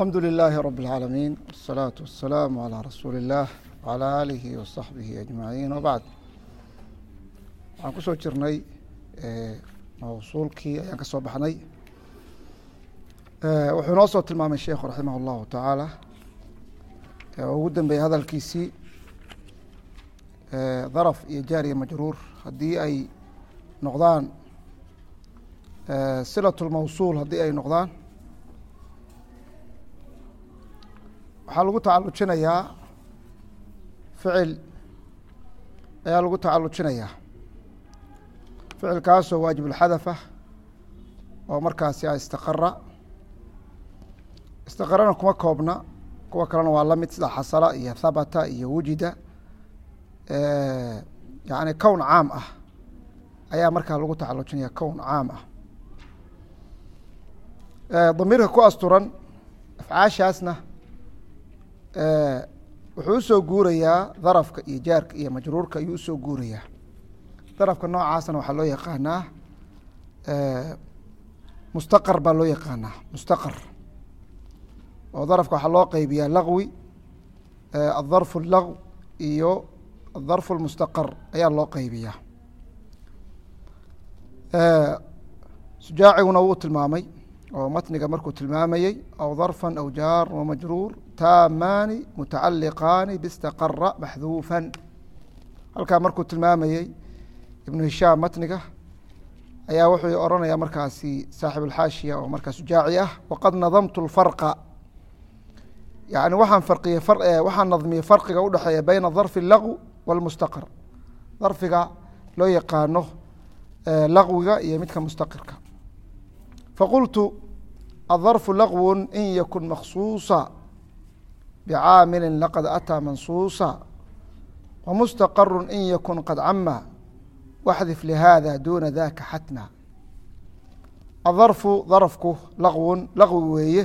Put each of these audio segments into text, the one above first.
الحمد لله رب العالمين والصلاة والسلام على رسول الله وعلى آله وصحبه أجمعين وبعد waxaan ku soo jirnay mawsuulkii ayaan ka soo baxnay wuxuu noo soo tilmaamay sheekhu raximah اllahu tacaala oo ugu dambeeyey hadalkiisii daraf iyo jaar iyo majruur haddii ay noqdaan silaة اlmawsuul haddii ay noqdaan waxaa lagu tacalujinayaa ficil ayaa lagu tacalujinayaa ficilkaasoo waajib اlxadafa oo markaasi a istaqarana kuma koobna kuwa kalena waa la mid sida xasala iyo habata iyo wujida yani kown caam ah ayaa markaa lagu tacalujinaya kown caam ah damiirka ku asturan afcaashaasna wuxuu usoo guurayaa darafka iyo jaarka iyo majruurka ayuu usoo guurayaa darafka noocaasna waxaa loo yaqaanaa mustaqar baa loo yaqaanaa mustaqar oo darafka waxaa loo qeybiyaa lagwi aلdarfu اlagw iyo aلdarfu اlmustaqar ayaa loo qeybiyaa sujaaciguna wuu tilmaamay oo matniga markuu tilmaamayey aw darfa aw jaar wamajruur taamaani mutacaliqaani bistaqara maxduufan halkaa markuu tilmaamayey ibnu hishaam matniga ayaa wuxuu oranaya markaasi saaxib alxaashiya oo markaa sujaaci ah waqad nadamtu lfarqa yani waxaan nadmiyey farqiga udhexeeya bayna darfi اlagw walmustaqar darfiga loo yaqaano lagwiga iyo midka mustaqirka faqultu aلdarfu lagw in yakun maksuuصa bcaamili laqad ataa mansuuصa wmustaqaru in yakun qad cama waxdif lihada duna daka xatma adarfu darafku lagwun lagwi weeye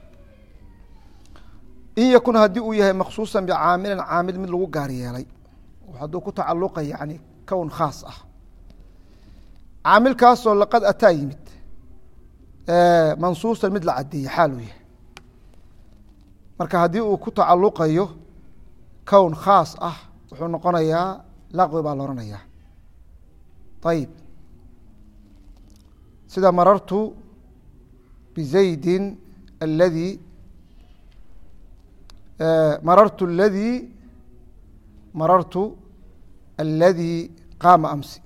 in yakun haddii uu yahay maksuuصa bicaamilin caamil mid lagu gaar yeelay hadduu ku tacaluqa yani kown khaas ah caamilkaasoo laqad ataa yimid mansuusan mid la cadeeyey xaaluu yahay marka haddii uu ku tacaluqayo kown khaas ah wuxuu noqonayaa laqwi baa la ohanaya ayib sida marartu bizaydi aladi marartu aladi qaama amsi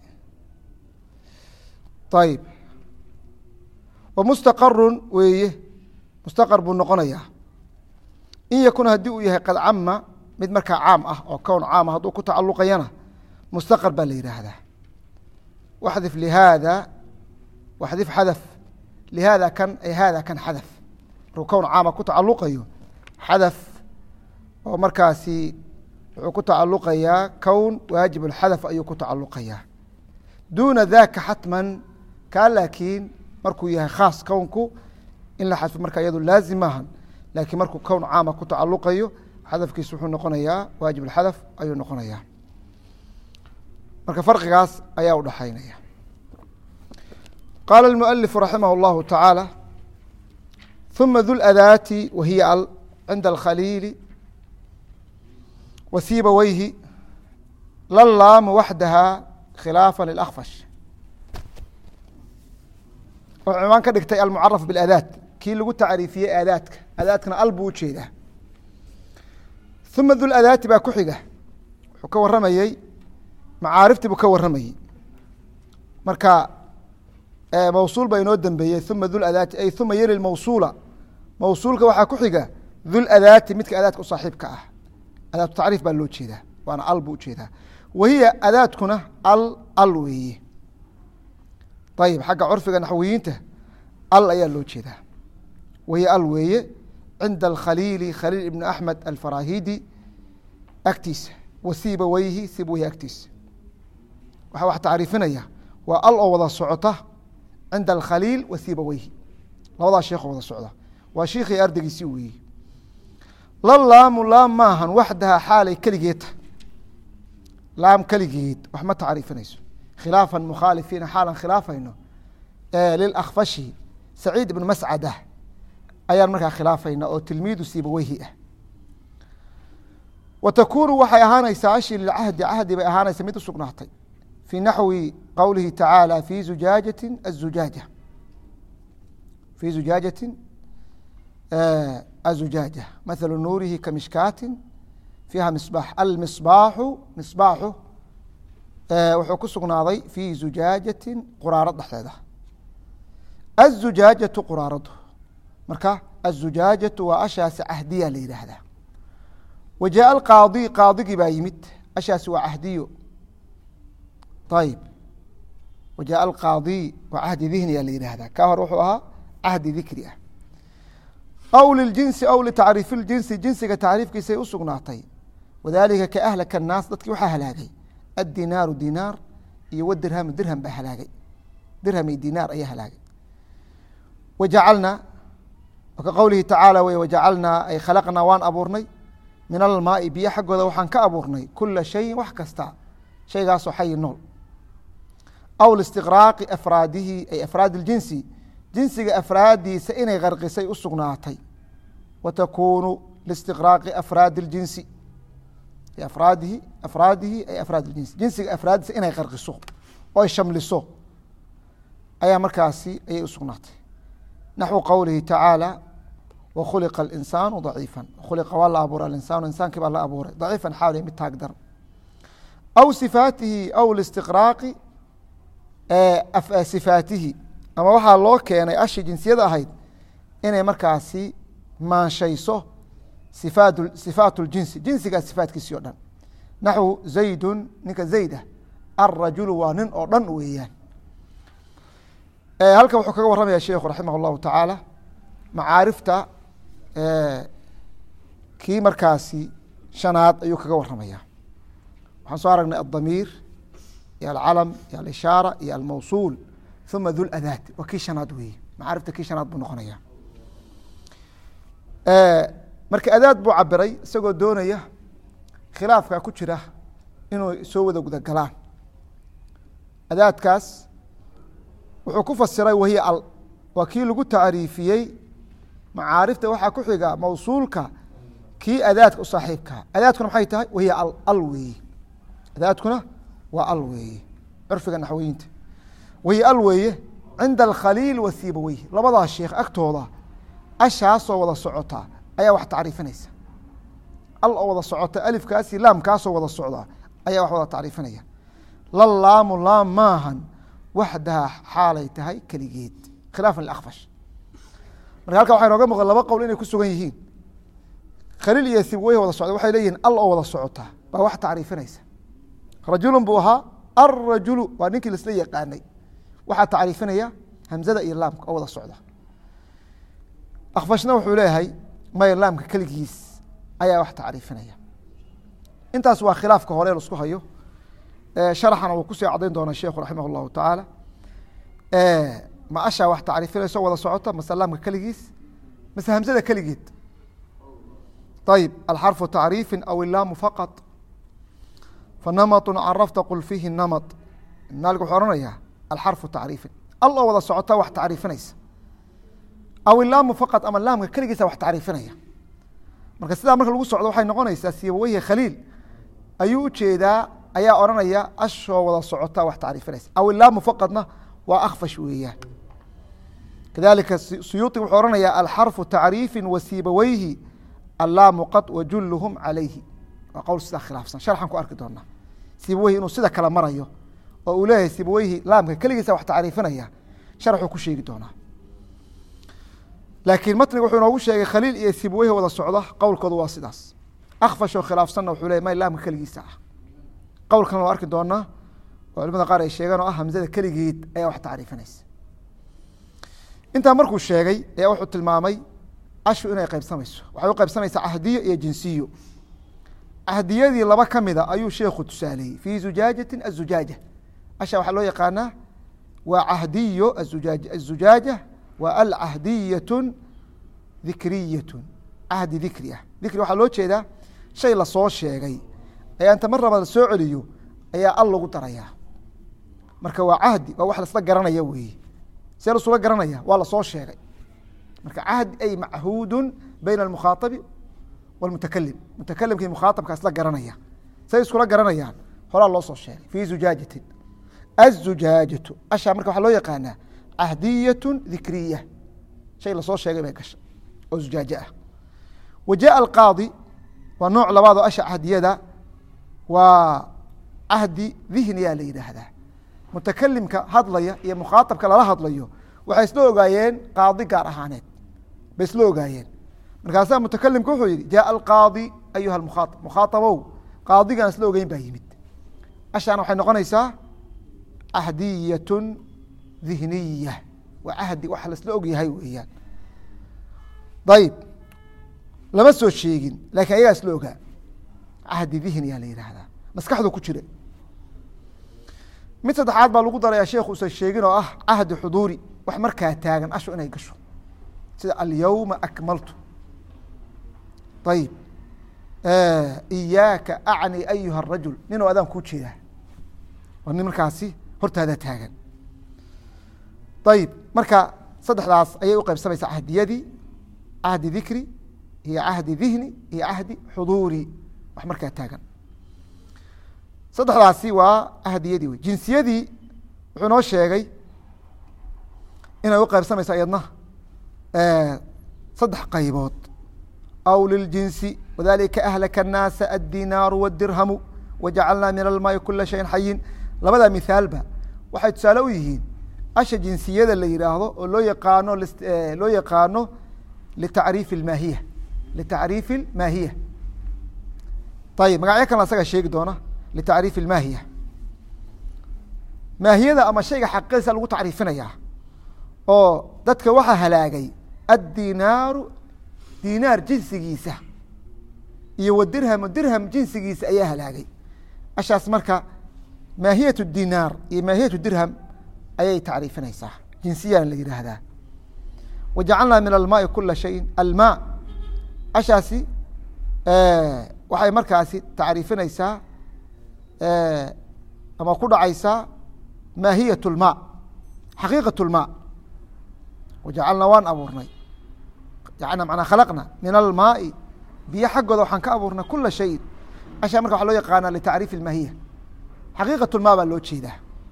ayib wmustaqarun weeye mustaqar buu noqonayaa in yakun haddii uu yahay qad cama mid markaa caam ah oo kown caama hadduu ku tacaluqayana mustaqar baa la yidhaahdaa waxdif lihaada waxdif xadaf lihaada kan ay haada kan xadaf markuu kown caama ku tacaluqayo xadaf oo markaasi wuxuu ku tacaluqayaa kown waajib اlxadaf ayuu ku tacaluqayaa duuna daka xatman kaa laakiin markuu yahay khaas kownku in la xadfo marka iyado laazim maahan laakiin markuu kown caama ku tacaluqayo xadafkiis wuxuu noqonayaa waajib اlxadaf ayuu noqonayaa marka farqigaas ayaa udhaxaynaya qaala اlmualifu raximah اllahu tacaala ثuma du ladaati wahiya al cinda alkhaliili wasiibaweyhi lalaamu waxdaha khilaafa lilakfash oo cimaan ka dhigtay almucaraf biاladaat kii lagu tacriifiyey aadaadka aadaadkana al buu ujeedaa uma du ladaati baa ku xiga wuxuu ka waramayey macaariftii buu ka waramayey marka mawsuul baa inoo dambeeyey uma du ladaati ay uma yeli mawsuula mawsuulka waxaa ku xiga du ladaati midka adaadka u saaxiibka ah adaatu tacriif baa loo jeedaa waana al buu ujeedaa wahiya adaadkuna al weeye ayib xagga curfiga naxwiyiinta al ayaa loo jeedaa wahiya al weeye cinda alkhaliili khaliil ibn axmed alfarahidi agtiisa wasiibaweyhi sibweyhi agtiisa waxaa wax tacriifinaya waa al oo wada socota cinda alkhaliil wasiibaweyhi labadaa sheekoo wada socda waa shiikhii ardaygiisii weeye la laamu laam maahan waxdaha xaalay keligeeta laam keligeed wax ma tacriifinayso khilaafa mukhaalifiina xaalan khilaafayno lilakfashi saciid ibn mascada ayaan markaa khilaafayna oo tilmiidu Sibawayhi ah. وتكون waxay ahaanaysaa ashi lilcahdi cahdi bay ahaanaysa mid u sugnaatay في نحو قوله تعالى في زجاجة الزجاجة في زجاجة الزجاجة مثل نوره كمشكاة فيها مصباح المصباح مصباحه wuxuu ku sugnaaday في زجاجة quraarad dhexdeeda الزجاجة quraaradu marka الزجاجة waa ashaasi cahdiya la yidhaahdaa وجاء القاضي قاضigii baa yimid ashaasi waa cahdiyo طيب وجاء القاضي وعهد ذهني اللي يرهذا كهر وحوها عهد ذكري أو للجنس أو لتعريف الجنس جنس كتعريف كي سيؤسقناطي وذلك كأهلك الناس ضدك وحهلاقي الدينار دينار يودرهم درهم بهلاقي درهم دينار أي هلاقي وجعلنا وكقوله تعالى وجعلنا أي خلقنا وان أبورني من الماء بيا حق وحن كأبورني كل شيء وحكستا شيء قاسو حي النول أو لاستغراق أفراده أي أفراد الجنس جنس أفرادي سئني غرقسي أسقناتي وتكون لاستغراق أفراد الجنس أفراده أي أفراد الجنس جنس أفراد سئني غرقسو أو يشملسو أي مركاسي أي أسقناتي نحو قوله تعالى وخلق الإنسان ضعيفا خلق والله أبور الإنسان إنسان كبر الله أبوره ضعيفا حاول متقدر أو صفاته أو الاستغراق صفاته أما waxaa loo keenay ashi jinsiyada ahayd inay markaasi maanshayso sifaat اljinsi jinsigaa sifaatkiisii o dhan naxو زaydu ninka zayda الrajulu waa nin oo dhan weeyaan halkan wuxuu kaga waramaya sheikhu raximah الlahu taعaalى macaarifta kii markaasi shanaad ayuu kaga waramaya waxaan soo aragnay الضميir iyo الcلم iyo الإشhاarة iyo الموصuل ثuma du الأdاة waa kii shanaad weeye macaarifta kii shanaad buu noqonaya marka adaad buu cabiray isagoo doonaya khilaafka ku jira inuu soo wada guda galaan adaadkaas wuxuu ku fasiray wahiya al waa kii lagu tacriifiyey macaarifta waxaa ku xiga mawsuulka kii adaadka u saaxiibkaa adaadkuna maxay tahay wahiya al weeye adaadkuna waa al weeye curfiga naxwiyinta wahiya al weeye cinda alkhaliil wa Sibawayhi labadaas sheekh agtooda ashaasoo wada socota ayaa wax tacriifinaysa al oo wada socota alifkaasi laamkaasoo wada socda ayaa wax wada tacriifinaya la laamu laam maahan waxdaha xaalay tahay keligeed khilaafan liakfash marka halkan waxaa inooga muuqda laba qowl inay ku sugan yihiin khaliil iyo Sibawayhi wada socda waxay leeyihiin al oo wada socota baa wax tacriifinaysa rajulun buu ahaa alrajulu waa ninkii laisla yaqaanay waxaa tacriifinaya hamzada iyo laamka oo wada socda akfashna wuxuu leeyahay maya laamka keligiis ayaa wax tacriifinaya intaas waa khilaafka hore la isku hayo sharaxana wuu kusii cadayn doonaa sheekhu raximah الlahu taعaalى ma ashaa wax tacriifinayso wada socota mase laamka keligiis mase hamzada keligeed ayib alxarfu tacriifi aw ilaamu faqط fanamaط carafta qul fiihi namaط maalik wuxuu ohanaya alxarfu tacriifin al oo wada socota wax tacriifinaysa aw ilaamu faqط ama laamka keligiisa wax tacriifinaya marka sidaa marka lagu socdo waxay noqonaysaa Sibawayhi khaliil ayuu ujeedaa ayaa oranaya ashoo wada socota wax tacriifinaysa aw ilaamu faqadna waa akfash weeyaan kadalika suyuuطi wuxuu oranaya alxarfu tacriifi wa Sibawayhi allaamu qad wajuluhum calayhi waa qowl sidaa khilaafsan sharxan ku arki doonaa Sibawayhi inuu sida kala marayo oo uu leeyahay Sibawayhi laamka keligiisa wax tacriifinaya sharxuu ku sheegi doonaa laakiin matniga wuxuu inoogu sheegay khaliil iyo Sibawayhi wada socda qowlkoodu waa sidaas akfashoo khilaafsanna wuxuu leeyahy may laamka keligiisa ah qowlkan waa arki doonaa oo culimada qaar ay sheegaan oo ah hamzada keligeed ayaa wax tacriifinaysa intaa markuu sheegay ayaa wuxuu tilmaamay ashu inay qaybsamayso waxay u qaybsamaysaa cahdiyo iyo jinsiyo cahdiyadii laba ka mida ayuu sheekhu tusaaleeyey fii zujaajaةi الzujaaja asha waxaa loo yaqaanaa waa cahdiyo الzujaaja waa alcahdiyaة dikriyaة cahdi dikri ah dikri waxaa loo jeedaa shay lasoo sheegay ayaa inta mar raba la soo celiyo ayaa al lagu darayaa marka waa cahdi waa wax lasla garanaya weeye see lasula garanaya waa lasoo sheegay marka cahd ay machuud bayna almukhaatabi walmutakalim, mutakalimkii mukhaatabka isla garanaya. say iskula garanayaan horaa loo soo sheegay fii zujaajatin. azujaajatu ashaa marka waxaa loo yaqaanaa cahdiyatu dikriya, shay lasoo sheegay bay gasha oo zujaaje ah. wa jaءa alqaadi waa nooc labaad oo asha cahdiyada, waa cahdi dihniyaa la yidhaahdaa. mutakalimka hadlaya iyo mukhaatabka lala hadlayo waxay isla ogaayeen qaadi gaar ahaaneed bay isla ogaayeen. markaasaa mutakalimka wuxuu yihi jaءa alqaadi ayuha almukhaaab, mukhaaabow qaadigaan isla ogeyn baa yimid. ashaana waxay noqonaysaa cahdiyatu dihniya, waa cahdi wax laisla ogyahay weeyaan. ayib lama soo sheegin lakin ayagaa isla ogaa, cahdi dihniya la yidhaahdaa, maskaxdu ku jira. mid saddexaad baa lagu daraya sheekhu usan sheegin oo ah cahdi xuduuri, wax markaa taagan ashu inay gasho, sida alyawma akmaltu. ayib iyaaka acni ayuha arajul, nin oo adaan kuu jeedaa, waa nin markaasi hortaada taagan. ayib marka saddexdaas ayay u qaybsamaysaa cahdiyadii, cahdi dikri iyo cahdi dihni iyo cahdi xuduuri, wax markaa taagan. saddexdaasi waa cahdiyadii wey. jinsiyadii wuxuu noo sheegay inay u qaybsamaysa iyadna saddex qaybood. aw liljinsi wadalika ahlaka الnaasa addinaaru wاdirhamu wajacalnaa min almaai kula shayin xayin. labada mithaalba waxay tusaale u yihiin asha jinsiyada la yihaahdo oo loo yaqaano litacriifi اmaahiya, litacriifi اlmaahiya. ayib magacyo kale asaga sheegi doona litacriifi اlmaahiya. maahiyada ama shayga xaqiisa lagu tacriifinayaa oo dadka waxaa halaagay addinaaru, dinaar jinsigiisa, iyo wadirhamu, dirham jinsigiisa ayaa halaagay. ashaas marka maahiyat dinaar iyo maahiyat dirham ayay tacriifinaysaa, jinsiyana la yidhaahdaa. wajacalnaa min almaai kula shayin, almaa ashaasi waxay markaasi tacriifinaysaa ama ku dhacaysaa maahiyat lmaa, xaqiiqat lmaa. wajacalnaa waan abuurnay, manaa khalaqna min almaai, biyo xaggooda waxaan ka abuurnay kula shayin. ashaa marka waxa loo yaqaana litacriifi اlmaahiya, xaqiiqat lmaa baa loo jeedaa.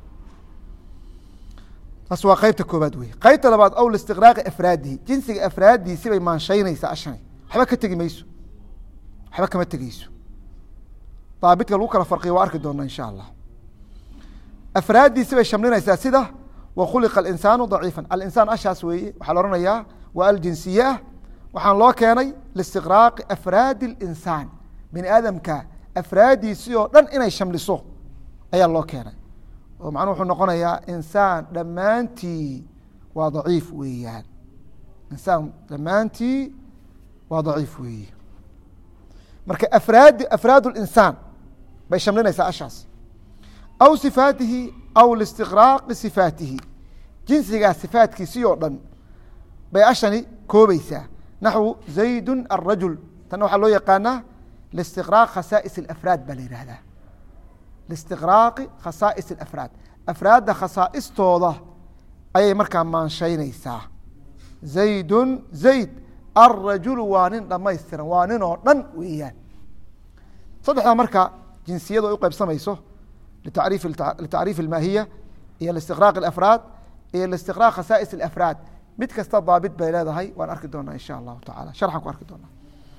taas waa qeybta koobaad wey. qeybta labaad aw listiqraaqi afraadihi, jinsiga afraaddiisi bay maanshaynaysaa ashani, waxba ka tegi mayso, waxba kama tegeyso. daabidka lagu kala farqiyo waa arki doona insha allah. afraaddiisi bay shamlinaysaa sida wakhuliqa alinsaanu daciifan. alinsaan ashaas weeye, waxaa la ohanayaa waa aljinsiye ah, waxaan loo keenay listiqraaqi afraadi اlinsaan, bini aadamka afraaddiisii oo dhan inay shamliso ayaa loo keenay. oo macnuu wuxuu noqonayaa insaan dhammaantii waa daciif weeyaan, insaan dhammaantii waa daciif weeye. marka afraad اlinsaan bay shamlinaysaa ashaas. aw sifaatihi aw listiqraaqi sifaatihi, jinsigaa sifaatkiisii oo dhan bay ashani koobaysaa. naxwu zaydu arajul, tanna waxaa loo yaqaanaa listiqraaq khasaa'is اlafraad baa la yihahdaa, listiqraaqi khasaa'is اlafraad. afraadda khasaa'istooda ayay markaa maanshaynaysaa. zaydun zayd, alrajulu waa nin dhamaystiran, waa nin oo dhan weeyaan. saddexdaa marka jinsiyadu ay u qaybsamayso litacriif اlmaahiya iyo listiqraaq اafraad iyo listiqraaq khasaa'is اlafraad, mid kasta daabit bay leedahay. waan arki doonaa insha allahu taala, sharxan ku arki doonaa.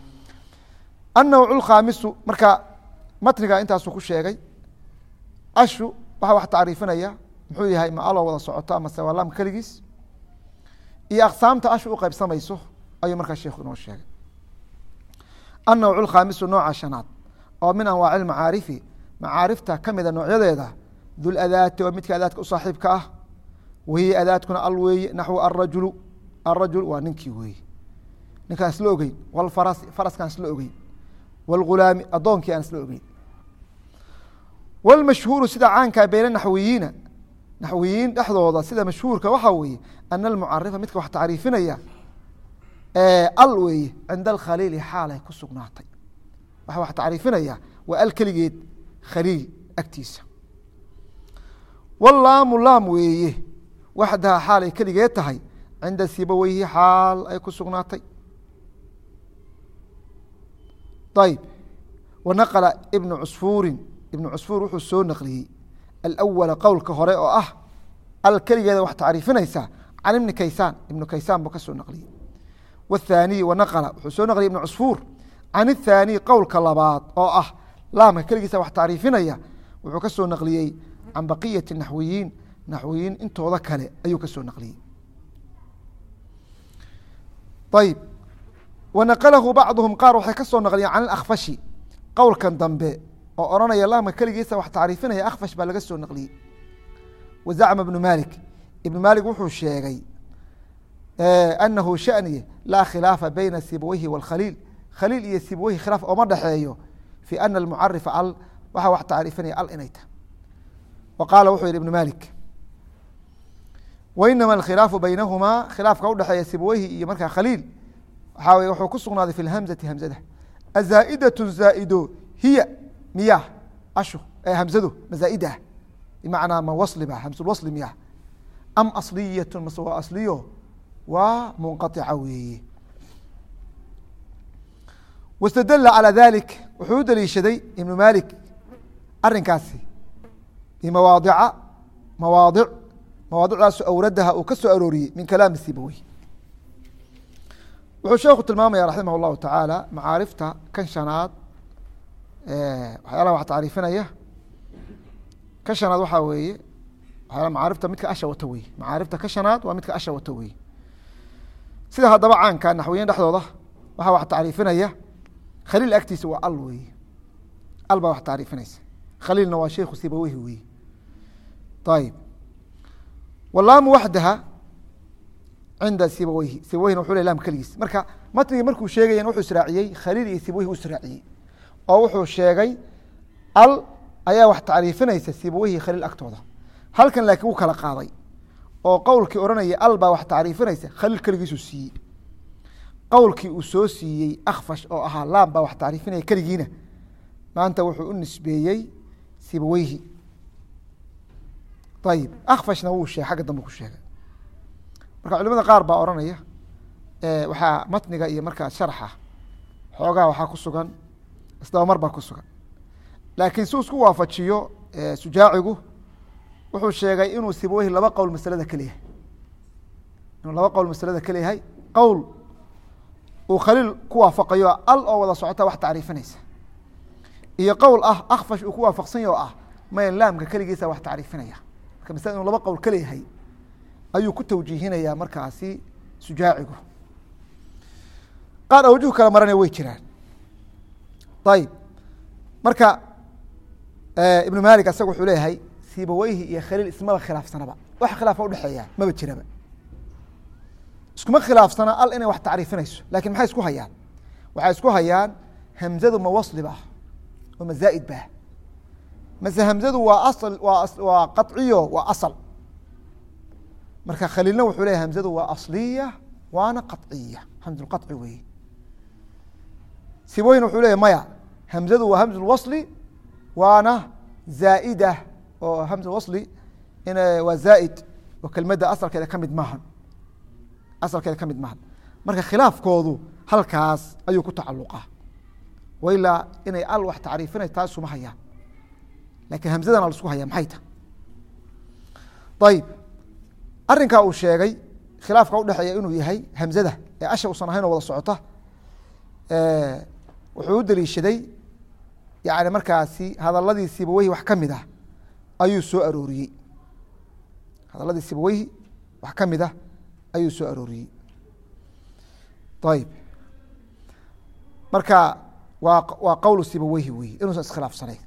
annawcu lkhaamisu, marka matniga intaasuu ku sheegay. ashu waxaa wax tacriifinaya muxuu yahay, ma aloo wada socoto amase waa laam keligiis, iyo aqsaamta ashu u qaybsamayso ayuu markaa sheekhu inoo sheegay. annawcu lkhaamisu, nooca shanaad oo min anwaaci lmacaarifi, macaarifta ka mida noocyadeeda, duladaati oo midka adaadka u saaxiibka ah, wahiya adaadkuna al weeye. naxwu arajulu, arajul waa ninkii weeye, ninkaan isla ogeyn. walfarasi, faraskaan isla ogeyn. wاlgulaami, adoonkii aan isla ogeyn. wاlmashhuuru, sida caankaa beyna naxwiyiina, naxwiyiin dhexdooda sida mashhuurka waxaa weeye ana almucarifa, midka wax tacriifinaya al weeye, cinda alkhaliili xaalay ku sugnaatay. waxa wax tacriifinaya waa al keligeed, khaliil agtiisa. wallaamu laam weeye, waxdaha xaalay keligeed tahay, cinda sibaweyhi xaal ay ku sugnaatay. ayb wanaqla ibnu cusfuurin ibnu cusfuur wuxuu soo naqliyey alawala qowlka hore oo ah al keligeeda wax tacriifinaysa can ibni kaysaan ibnu kaysaan buu ka soo naqliyey. wاthaaniy wanaqla wuxuu soo naqliyey ibnu cusfuur can الthaaniy qowlka labaad oo ah laamka keligiisa wax tacriifinaya wuxuu ka soo naqliyey can baqiyati naxwiyiin naxwiyiin intooda kale ayuu ka soo naqliyey. ayb wanaqlahu bacduhum qaar waxay ka soo naqliyeen can اakfashi qowlkan dambe oo oranaya laamka keligiisa wax tacriifinaya akfash baa laga soo naqliyey. wazacma ibnu malik ibnu malik wuxuu sheegay anahu shaniye laa khilaafa bayna sibaweyhi wاlkhaliil khaliil iyo sibaweyhi khilaaf ooma dhexeeyo fi ana almucarifa al waxaa wax tacriifinaya al inay tahay. wa qaala wuxuu yihi ibnu malik wainama alkhilaafu baynahumaa khilaafka udhexeeya sibaweyhi iyo markaa khaliil waxaa weye wuxuu ku sugnaaday fi lhamzati hamzada azaa'idaة zaa'ido hiya miyah ashu hamzadu mazaaida ah bimacnaa ma wasli ba hamsulwasli miyah am asliyatu mase waa asliyo waa munqaطica weeye. wاstadla calى dalik wuxuu u daliishaday ibnu malik arinkaasi bimawaadica mawaadic mawaadicdaasu awradaha uu ka soo arooriyey min kalaami sibawey. wuxuu sheekhu tilmaamaya raximah اllahu tacaala macaarifta kan shanaad waxyaalaha wax tacriifinaya ka shanaad waxaa weeye waxyaala macaarifta midka asha wata weye macaarifta ka shanaad waa midka asha wata weye. sida haddaba caanka naxwiyiin dhexdooda waxaa wax tacriifinaya khaliil agtiisa waa al weye al baa wax tacriifinaysa khaliilna waa sheikhu sibaweyhi weye. ayib walaamu waxdaha cinda sibaweyhi sibaweyhina wuxuu ley laam keligiis marka matnigii markuu sheegayan wuxuu israaciyey khaliil iyo sibaweyhi u israaciyey oo wuxuu sheegay al ayaa wax tacriifinaysa sibaweyhi khaliil agtooda. halkan laakiin wuu kala qaaday oo qowlkii odhanaya al baa wax tacriifinaysa khaliil keligiisuu siiyey. qowlkii uu soo siiyey akfash oo ahaa laam baa wax tacriifinaya keligiina maanta wuxuu u nisbeeyey sibaweyhi. ayib akfashna wuu sheegay xagga dambe ku sheegay. marka culimada qaar baa odhanaya waxaa matniga iyo markaa sharxa xoogaha waxaa ku sugan isdabamar baa ku sugan laakiin si isku waafajiyo sujaacigu wuxuu sheegay inuu sibaweyhi laba qowl masalada kaleyahay inuu laba qowl masalada kaleyahay qowl uu khaliil ku waafaqayo al oo wada socota wax tacriifinaysa iyo qowl ah akfash uu ku waafaqsanya oo ah mayn laamka keligiisa wax tacriifinaya marka masalada inuu laba qowl kaleyahay ayuu ku tawjiihinayaa markaasi sujaacigu. qaar awjuh kala maranaya way jiraan. ayib marka ibnu malik asaga wuxuu leeyahay sibaweyhi iyo khaliil ismaba khilaafsanaba wax khilaafa udhexeeya maba jiraba iskuma khilaafsana al inay wax tacriifinayso lakin maxay isku hayaan waxay isku hayaan hamzadu ma wasli ba oo ma zaa'id ba mase hamzadu waa asl waa qaطciyo waa asl. marka khaliilna wuxuu leeyahy hamzadu waa asliya waana qaطciya hamzulqaطci weye. sibaweyhina wuxuu leeyahy maya hamzadu waa hamzulwasli waana zaa'ida oo hamzulwasli waa zaa'id oo kelmadda asalkeeda kamid maahan asalkeeda ka mid maahan. marka khilaafkoodu halkaas ayuu ku tacaluqa wa ilaa inay al wax tacriifinay taas isuma hayaan lakin hamzadana la isku haya maxay ta. ayib arrinkaa uu sheegay khilaafka udhexeeya inuu yahay hamzada ee asha usan ahayn oo wada socota wuxuu u daliishaday yani markaasi hadaladii sibaweyhi wax kamid ah ayuu soo arooriyey hadaladii sibaweyhi wax kamid ah ayuu soo arooriyey. ayib marka waa qowl sibaweyhi weye inuusan iskhilaafsanayn.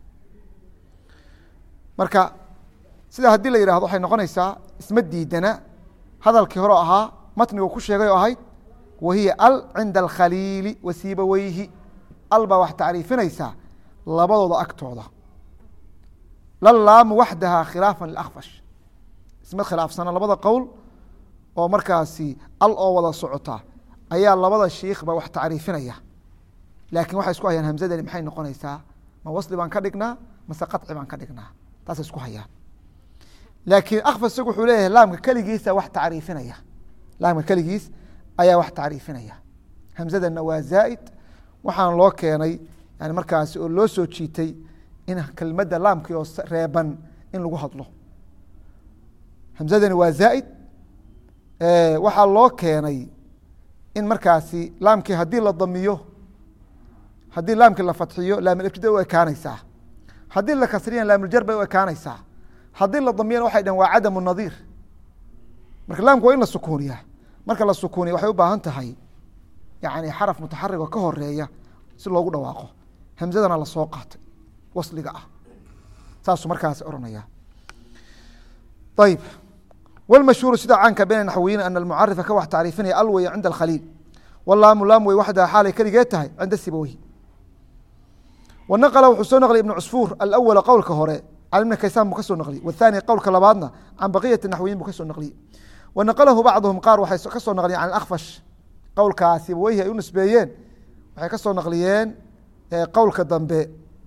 marka sida haddii la yihahdo waxay noqonaysaa isma diidana hadalkii hore ahaa matnigu ku sheegay oo ahayd wahiya al cinda alkhaliili wa sibaweyhi al baa wax tacriifinaysaa labadooda agtooda lalaamu waxdaha khilaafa liakfash isma khilaafsana labada qowl oo markaasi al oo wada socota ayaa labada shiikhba wax tacriifinaya laakiin waxay isku hayaan hamzadani maxay noqonaysaa ma wasli baan ka dhignaa mase qaطci baan ka dhignaa taasay isku hayaan. laakiin akfash isagu wuxuu leeyahay laamka keligiisa wax tacriifinaya laamka keligiis ayaa wax tacriifinaya. hamzadana waa zaa'id waxaan loo keenay yani markaasi oo loo soo jiitay in kelmadda laamkii oo reeban in lagu hadlo. hamzadani waa zaa'id waxaa loo keenay in markaasi laamkii haddii la damiyo haddii laamkii la fatxiyo laamulibtida u ekaanaysaa, haddii la kasriyana laamuljar bay u ekaanaysaa, haddii la damiyana waxay dhaheen waa cadamu nadiir. marka laamku waa in la sukuuniya, marka la sukuuniya waxay u baahan tahay yani xaraf mutaxarig oo ka horeeya si loogu dhawaaqo. hamzadana lasoo qaatay wasliga ah saasuu markaasi oranaya. ayib wاlmashhuuru sida caanka bayna naxwiyiin ana almucarifa ka wax tacriifinaya alwey cinda alkhaliil walaamu laam wey waxdaa xaalay keligee tahay cinda sibaweyhi. wanaqla wuxuu soo naqliyay ibnu cusfuur alawala qowlka hore can ibni kaysaan buu ka soo naqliyey, wathani qowlka labaadna can baqiyati naxwiyiin buu ka soo naqliyey. wanaqalahu bacduhum qaar waxay ka soo naqliyeen can akfash qowlkaa sibaweyhi ay u nisbeeyeen waxay ka soo naqliyeen qowlka dambe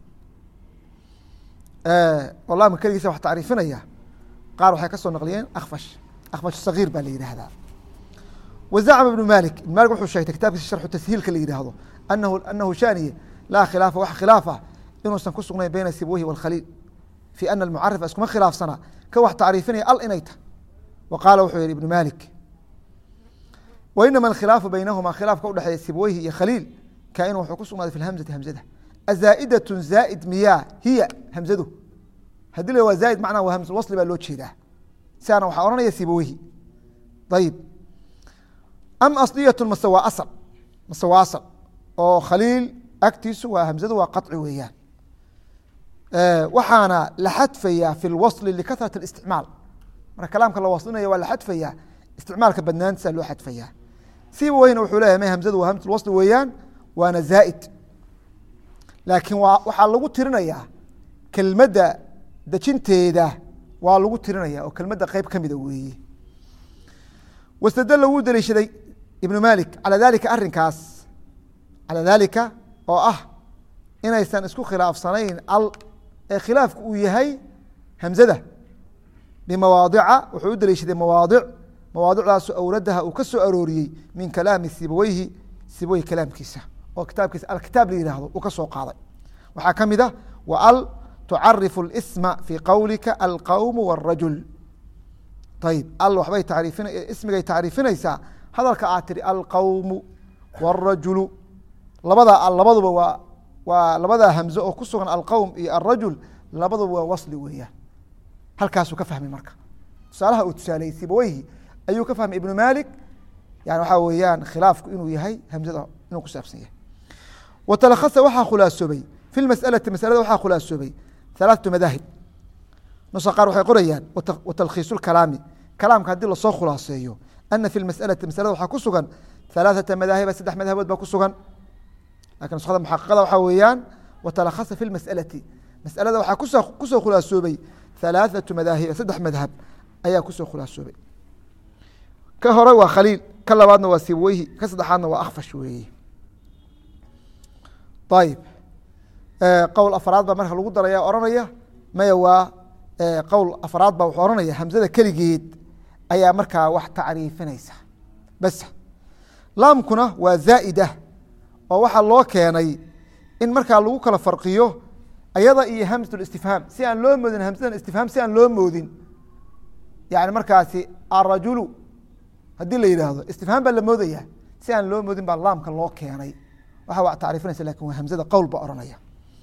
oo laamka keligiisa wax tacriifinaya qaar waxay ka soo naqliyeen akfash. akfash sagiir baa la yidhaahdaa. wazacma ibnu malik ibn malik wuxuu sheegtay kitaabkiisa sharxu tashiilka la yidhaahdo anahu shaniye laa khilaafa wax khilaafa inuusan ku sugnayn bayna sibaweyhi walkhaliil fi ana almucarifa iskuma khilaafsana ka wax tacriifinaya al inay tahay. wa qaala wuxuu yihi ibnu malik wainama alkhilaafu baynahuma khilaafka udhexeeya sibaweyhi iyo khaliil kaainu wuxuu ku sugnaaday fi hamzati hamzada azaa'idatun zaa'id miyaa hiya hamzadu haddii la waa zaa'id macnaha waa hamza wasli baa loo jeedaa siaana waxaa ohanaya sibaweyhi. ayib am asliyatun mase waa asal mase waa asal oo khaliil agtiisu waa hamzadu waa qaطci weeyaan. waxaana la xadfayaa fi lwasli likahrat اlisticmaal. marka kalaamka la waslinaya waa la xadfayaa isticmaalka badnaantiisa loo xadfayaa. sibaweyhina wuxuu leyahay ma hamzadu waa hamzat wasli weeyaan waana zaa'id laakiin waxaa lagu tirinayaa kelmadda dejinteeda waa lagu tirinaya oo kelmadda qeyb ka mida weeye. wastadala wuu daliishaday ibnu malik calى dalika arinkaas calى dalika oo ah inaysan isku khilaafsanayn al ee khilaafku uu yahay hamzada bimawaadica wuxuu u daliishaday mawaadicdaasu awradaha uu ka soo arooriyey min kalaami sibaweyhi sibaweyhi kalaamkiisa oo kitaabkiisa alkitaab la yihahdo uu ka soo qaaday. waxaa ka mid ah wa al tucarifu اsma fi qowlika alqowm wاrajul. ayib al waxbay ismigay tacriifinaysaa hadalka aad tiri alqowmu wاrajulu labadaa al labaduba waa labadaa hamzo oo ku sugan alqowm iyo alrajul labaduba waa wasli weeyaan. halkaasuu ka fahmay marka tusaalaha uu tusaaleeyey sibaweyhi ayuu ka fahmay ibnu malik yani waxaa weeyaan khilaafku inuu yahay hamzada inuu ku saabsan yahay. watalahasa waxaa khulaasoobay fi masalati masalada waxaa khulaasoobay halaaثatu madaahib. nusa qaar waxay qorayaan watalkhiisu kalaami kalaamka haddii lasoo khulaaseeyo ana fi masalati masalada waxaa ku sugan halaaثata madaahiba saddex madhabood baa ku sugan. lakin nuskhada muxaqiqada waxaa weeyaan watalahasa fi masalati masalada waxaa kusoo khulaasoobay halaaثatu madaahiba saddex madhab ayaa kusoo khulaasoobay. ka hore waa khaliil, ka labaadna waa sibaweyhi, ka saddexaadna waa akfash weeye. ayib qowl afraad baa marka lagu daraya ohanaya maya waa qowl afraad baa wuxuu ohanaya hamzada keligeed ayaa markaa wax tacriifinaysa bas. laamkuna waa zaa'ida oo waxaa loo keenay in markaa lagu kala farqiyo ayada iyo hamzat istifhaam si aan loo moodin hamzadan istifhaam si aan loo moodin yani markaasi arajulu haddii la yidhaahdo istifhaam baa la moodaya si aan loo moodin baa laamka loo keenay waxa wa tacriifinaysa lakin waa hamzada qowl ba ohanaya.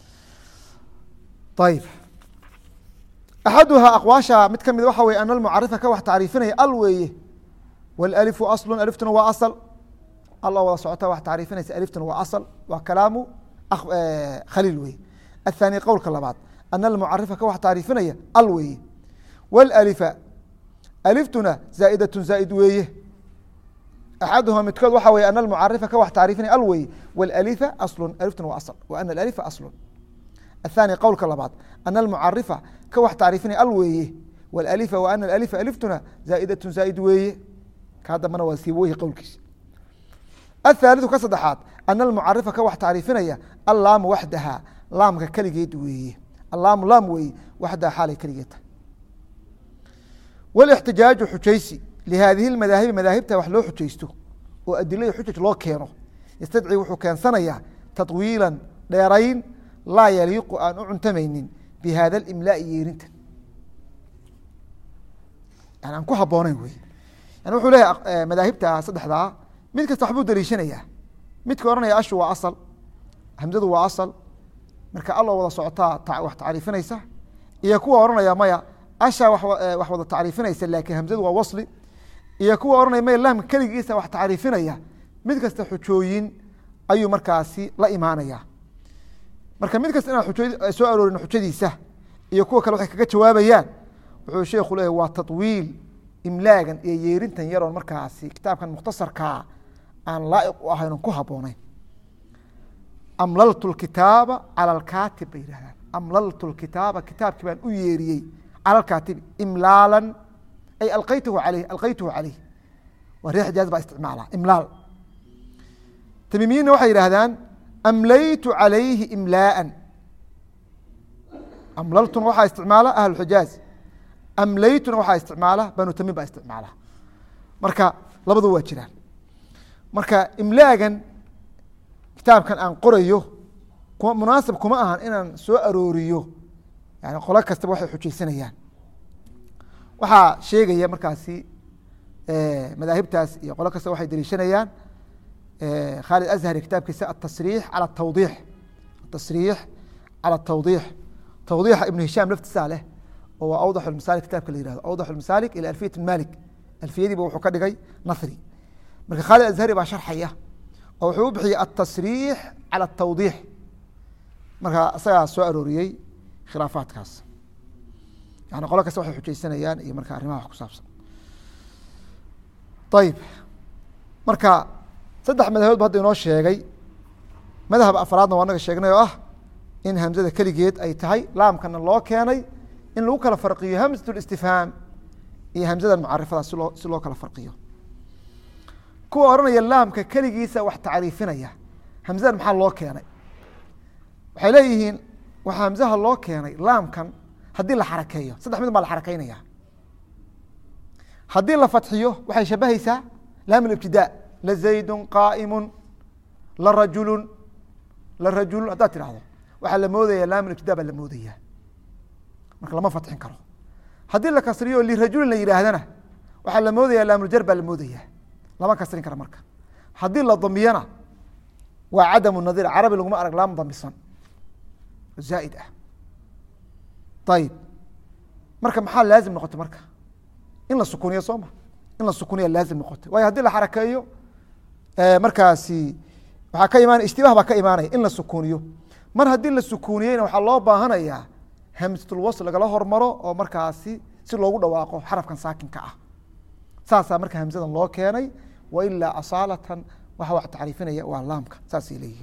ayib axaduhaa aqwaasha mid ka mid waxa weye ana almucarifa ka wax tacriifinaya al weeye wاlalifu aslu aliftuna waa asal al oo wada socota wax tacriifinaysa aliftuna waa asal waa kalaamu khaliil weye. aلthani qowlka labaad ana almucarifa ka wax tacriifinaya al weeye wاlalifa aliftuna zaa'idatun zaa'id weeye. axaduhaa midkood waxa weye ana almucarifa ka wax tacriifinaya al weeye wاlalifa aslu aliftuna waa asl wa ana alalifa aslu. aلthani qowlka labaad ana almucarifa ka wax tacriifinaya al weeye wاlalifa wa ana alalifa aliftuna zaa'idatun zaa'id weeye. kaa dambana waa sibaweyhi qowlkiisa. aلthaaliثu ka saddexaad ana almucarifa ka wax tacriifinaya allaamu waxdaha laamka keligeed weeye allaamu laam weeye waxdaha xaalay keligeed tahay. wاlاxtijaaju xujaysi لهذه المذاهب مذاهبta wax loo xujaysto oo adilada xujaj loo keeno yastadci wuxuu keensanaya tatwiila dheerayn laa yaliiqu aan u cuntamaynin bihada اlimlaa yeerinta yani aan ku habooneyn wey yani wuxuu leeyahay madaahibta saddexdaa mid kasta waxbuu daliishanaya midka oranaya ashu waa asal hamzadu waa asal marka alla wada socotaa wax tacriifinaysa iyo kuwa oranaya maya asha wax wada tacriifinaysa laakiin hamzadu waa wasli iyo kuwa oranaya maya laamka keligiisa wax tacriifinaya mid kasta xujooyin ayuu markaasi la imaanaya marka mid kasta inaan soo aroorin xujadiisa iyo kuwa kale waxay kaga jawaabayaan wuxuu sheekhu leeyahay waa tatwiil imlaagan iyo yeerintan yaroon markaasi kitaabkan mukhtasarkaa aan laa'iq u ahayn oon ku habboonayn amlaltu lkitaaba cala alkaatib bay yidhahdaan amlaltu lkitaaba kitaabkii baan u yeeriyey cala alkaatibi imlaalan ay alqaytuhu caleyh waa reer xijaaz baa isticmaala imlaal tamiimiyiinna waxay yidhahdaan amlaytu calayhi imlaaan amlaltuna waxaa isticmaala ahlu xijaaz amlaytuna waxaa isticmaala banu tamiim baa isticmaala marka labadu waa jiraan marka imlaagan kitaabkan aan qorayo munaasib kuma ahan inaan soo arooriyo yani qolo kastaba waxay xujaysanayaan waxaa sheegaya markaasi madaahibtaas iyo qolo kastaba waxay daliishanayaan khaalid azhari kitaabkiisa atasriix cala tawdiix atasriix cala tawdiix tawdiixa ibnu hishaam laftisaa leh oo waa awdax masaalik kitaabka la yihahdo awdax masaalik ila alfiyat malik alfiyadiiba wuxuu ka dhigay nasri marka khaalid azhari baa sharxaya oo wuxuu u bixiyey atasriix cala atawdiix marka isagaa soo arooriyey khilaafaadkaas yani qolo kasta waxay xujaysanayaan iyo marka arrimaha wax ku saabsan ayib marka saddex madhabood ba hadda inoo sheegay madhab afraadna waa naga sheegnay oo ah in hamzada keligeed ay tahay laamkana loo keenay in lagu kala farqiyo hamzat اlistifhaam iyo hamzada mucarifada si loo kala farqiyo kuwa oranaya laamka keligiisa wax tacriifinaya hamzadan maxaa loo keenay waxay leeyihiin waxaa hamzaha loo keenay laamkan haddii la xarakeeyo saddex mid baa la xarakeynaya haddii la fatxiyo waxay shabahaysaa laam ibtidaa lazaydu qaa'imu larajulu haddaad tidhahdo waxaa la moodaya laam ibtidaa baa la moodaya marka lama fatxin karo haddii la kasriyo lirajulin la yidhaahdana waxaa la moodaya laamuljar baa la moodaya lama kasrin kara marka haddii la damiyana waa cadamu nadiir carabi laguma arag laam damisan zaaid ah ayib marka maxaa laazim noqotay marka in la sukuniyo sooma in la sukuniya laazim noqotay waayo haddii la xarakeeyo markaasi waxaa ka imaanaya ishtibaah baa ka imaanaya in la sukuniyo mar haddii la sukuniyeyna waxaa loo baahanayaa hamzatulwasl lagala hormaro oo markaasi si loogu dhawaaqo xarafkan saakinka ah saasaa marka hamzadan loo keenay wa ilaa asaalatan waxa wax tacriifinaya waa laamka saasay leeyihiin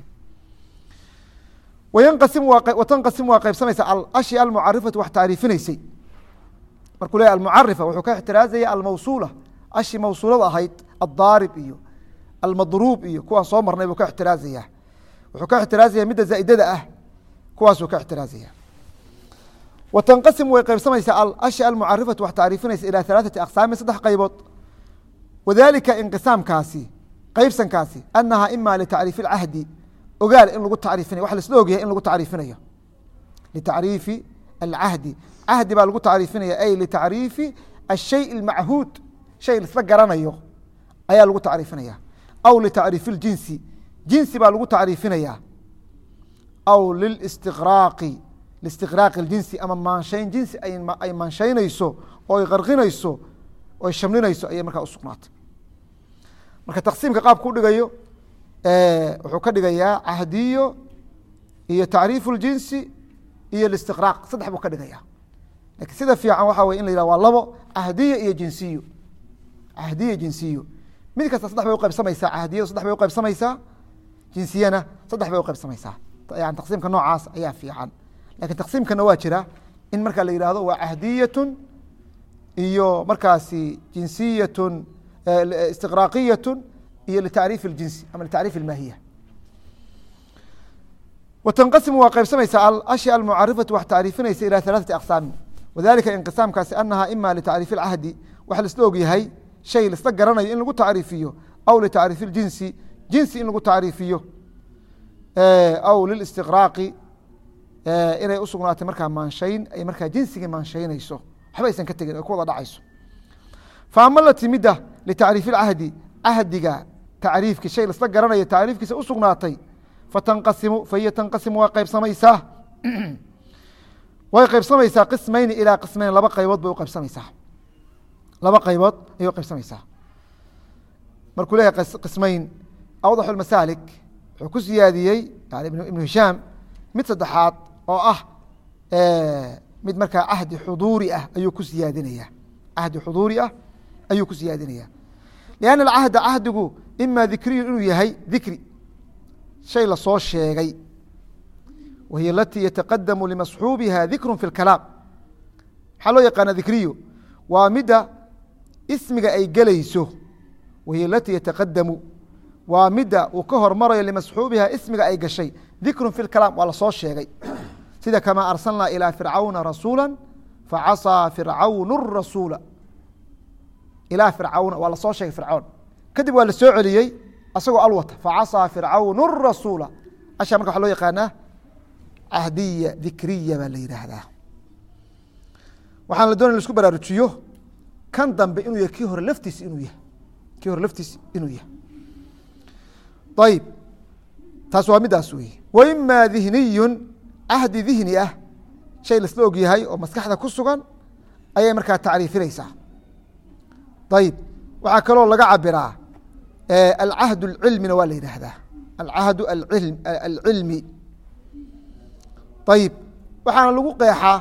watanqasim waa qaybsamaysa alashi almucarifatu wax tacriifinaysay markuu leeyahy almucarifa wuxuu ka ixtiraazaya almawsuula ashi mawsuulada ahayd addaarib iyo almadruub iyo kuwaan soo marnay buu ka ixtiraazaya wuxuu ka ixtiraazaya midda zaa'idada ah kuwaasuu ka ixtiraazaya watanqasim way qaybsamaysaa alashi almucarifatu wax tacriifinaysa ilaa halaaثati aqsaamin saddex qaybood wadalika inqisaamkaasi qaybsankaasi anaha ima litacriifi اlcahdi ogaal in lagu tacriifinayo wax laisla ogyahay in lagu tacriifinayo litacriifi alcahdi cahdi baa lagu tacriifinaya ay litacriifi ashay اlmachuud shay laisla garanayo ayaa lagu tacriifinaya aw litacriifi اljinsi jinsi baa lagu tacriifinaya aw lilistiqraaqi listiqraaqi اljinsi ama maanshayn jinsi ay maanshaynayso oo ay qarqinayso oo ay shamlinayso ayay markaa usugnaatay marka taqsiimka qaabku udhigayo wuxuu ka dhigayaa cahdiyo iyo tacriifu اljinsi iyo listiqraaq saddex buu ka dhigaya lakin sida fiican waxa wey in la yihah waa labo cahdiyo iyo jinsiyo cahdiyo jinsiyo mid kasta saddex bay uqaybsamaysaa cahdiyadu saddex bay uqaybsamaysaa jinsiyana saddex bay uqaybsamaysaa yani taqsiimka noocaas ayaa fiican lakin taqsiimkana waa jira in markaa la yihahdo waa cahdiyatun iyo markaasi jinsiyatun istiqraaqiyatun iyo litacriif اljinsi ama litacriif اlmaahiya watanqasimu waa qaybsamaysaa alashi almucarifatu wax tacriifinaysa ilaa halaaثati aqsaamin wadalika inqisaamkaasi anaha ima litacriifi اlcahdi wax laisla og yahay shay laisla garanayo in lagu tacriifiyo aw litacriifi اljinsi jinsi in lagu tacriifiyo aw lilistiqraaqi inay usugnaatay markaa maanshayn ay markaa jinsigii maanshaynayso waxba aysan ka tegin ay ku wada dhacayso faama lati midda litacriifi اlcahdi cahdiga tacriifki shay laisla garanayo tacriifkiisa usugnaatay fatanqasimu fahiya tanqasimu waa qaybsamaysaa way qaybsamaysaa qismayni ilaa qismayn laba qaybood bay uqaybsamaysaa laba qaybood ayay uqaybsamaysaa markuu leeyahay qismayn awdaxu lmasaalik wuxuu ku siyaadiyey yani ibnu hishaam mid saddexaad oo ah mid markaa cahdi xuduuri ah ayuu ku siyaadinaya cahdi xuduuri ah ayuu ku siyaadinaya lianna alcahda cahdigu ima dikriyu inuu yahay dikri shay lasoo sheegay wahiy alatii yataqadamu limasxuubiha dikru fi اlkalaam maxaa loo yaqaana dikriyu waa midda ismiga ay gelayso wahiy alatii yataqadamu waa midda uu ka hormarayo limasxuubiha ismiga ay gashay dikru fi اlkalaam waa lasoo sheegay sida kamaa arsalnaa ilىa fircawna rasuula facasaa fircawn الrasuula ilaa fircawna waa lasoo sheegay fircawn kadib waa la soo celiyey asagoo alwata facasaa fircawn الrasuula ashaa marka waxa loo yaqaanaa cahdiya dikriya baa la yidhaahdaa waxaan la doonay laisku baraarujiyo kan dambe inuu yahay kii hore laftiis inuu yahay kii hore laftiis inuu yahay ayib taas waa midaas weeye waima dihniyun cahdi dihni ah shay laisla og yahay oo maskaxda ku sugan ayay markaa tacriifinaysaa ayib waxaa kaloo laga cabiraa alcahd اlcilmina waa la yidhaahdaa alcahd alcilmi ayib waxaana lagu qeexaa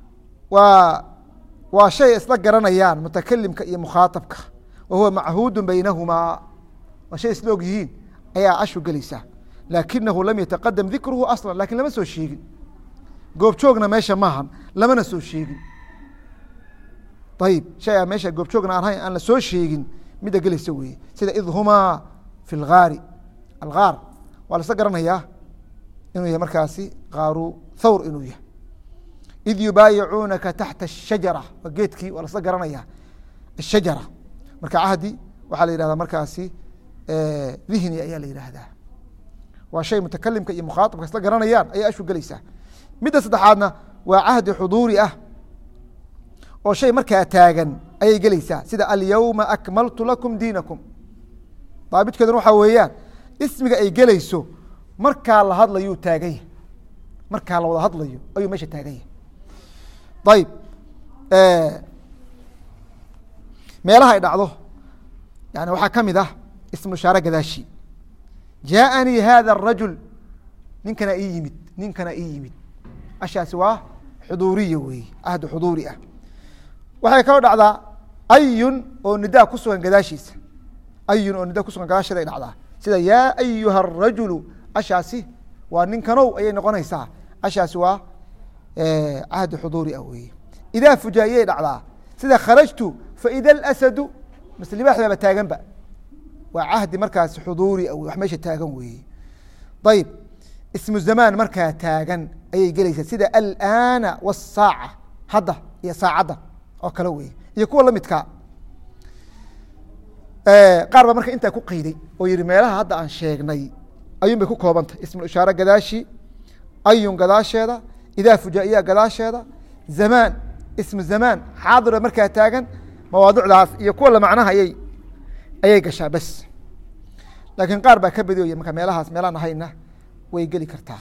waa shay isla garanayaan mutakalimka iyo mukhaaطabka wa huwa machuudu baynahumaa waa shay isla og yihiin ayaa ashu gelaysaa laakinahu lam yataqadam dikruhu asla lakin lama soo sheegin goobjoogna meesha maahan lamana soo sheegin ayib shay a meesha goobjoogna aan hayn aan la soo sheegin midda gelaysa weeye sida id humaa fi اlgaari algaar waa la isla garanayaa inuu yahay markaasi kaaru thawr inuu yahay id yubaayicuunaka taxta الshajara waa geedkii waa lasla garanaya الshajara marka cahdi waxaa la yihahdaa markaasi dihni ayaa la yihahdaa waa shay mutakalimka iyo mukhaaطabka isla garanayaan ayay ashu gelaysaa midda saddexaadna waa cahdi xuduuri ah oo shay markaa taagan ayay gelaysaa sida alyawma akmaltu lakum diinakum daabitkeeduna waxaa weeyaan ismiga ay gelayso markaa la hadlayuu taagan yahay markaa la wada hadlayo ayuu meesha taagan yahay ayib meelaha ay dhacdo yani waxaa ka mid ah ismu ishaare gadaashi jaaءanii hada الrajul ninkana ii yimid ninkana ii yimid ashaasi waa xuduuriya weeye cahdi xuduuri ah waxay kaloo dhacdaa ayun oo nidaa ku sugan gadaashiisa ayun oo nidaa kusugan gadaasheeda ay dhacdaa sida yaa ayuha الrajulu ashaasi waa ninkanow ayay noqonaysaa ashaasi waa cahdi xuduuri ah weeye idaa fujaayay dhacdaa sida kharajtu faida اlasadu maslibaax baaba taaganba waa cahdi markaasi xuduuri ah wax meesha taagan weeye ayib ismu zamaan markaa taagan ayay gelaysaa sida alana wالsaaca hadda iyo saacadda oo kale weeye iyo kuwa lamidkaa qaar baa marka intaa ku qayday oo yihi meelaha hadda aan sheegnay ayun bay ku koobantay ismu ishaare gadaashi ayun gadaasheeda idaa fujaa'iya gadaasheeda zamaan ismu zamaan xaadira markaa taagan mawaadicdaas iyo kuwa la macnaha ayay gashaa bes laakiin qaar baa ka badiyooya marka meelahaas meelaan ahayna way geli kartaa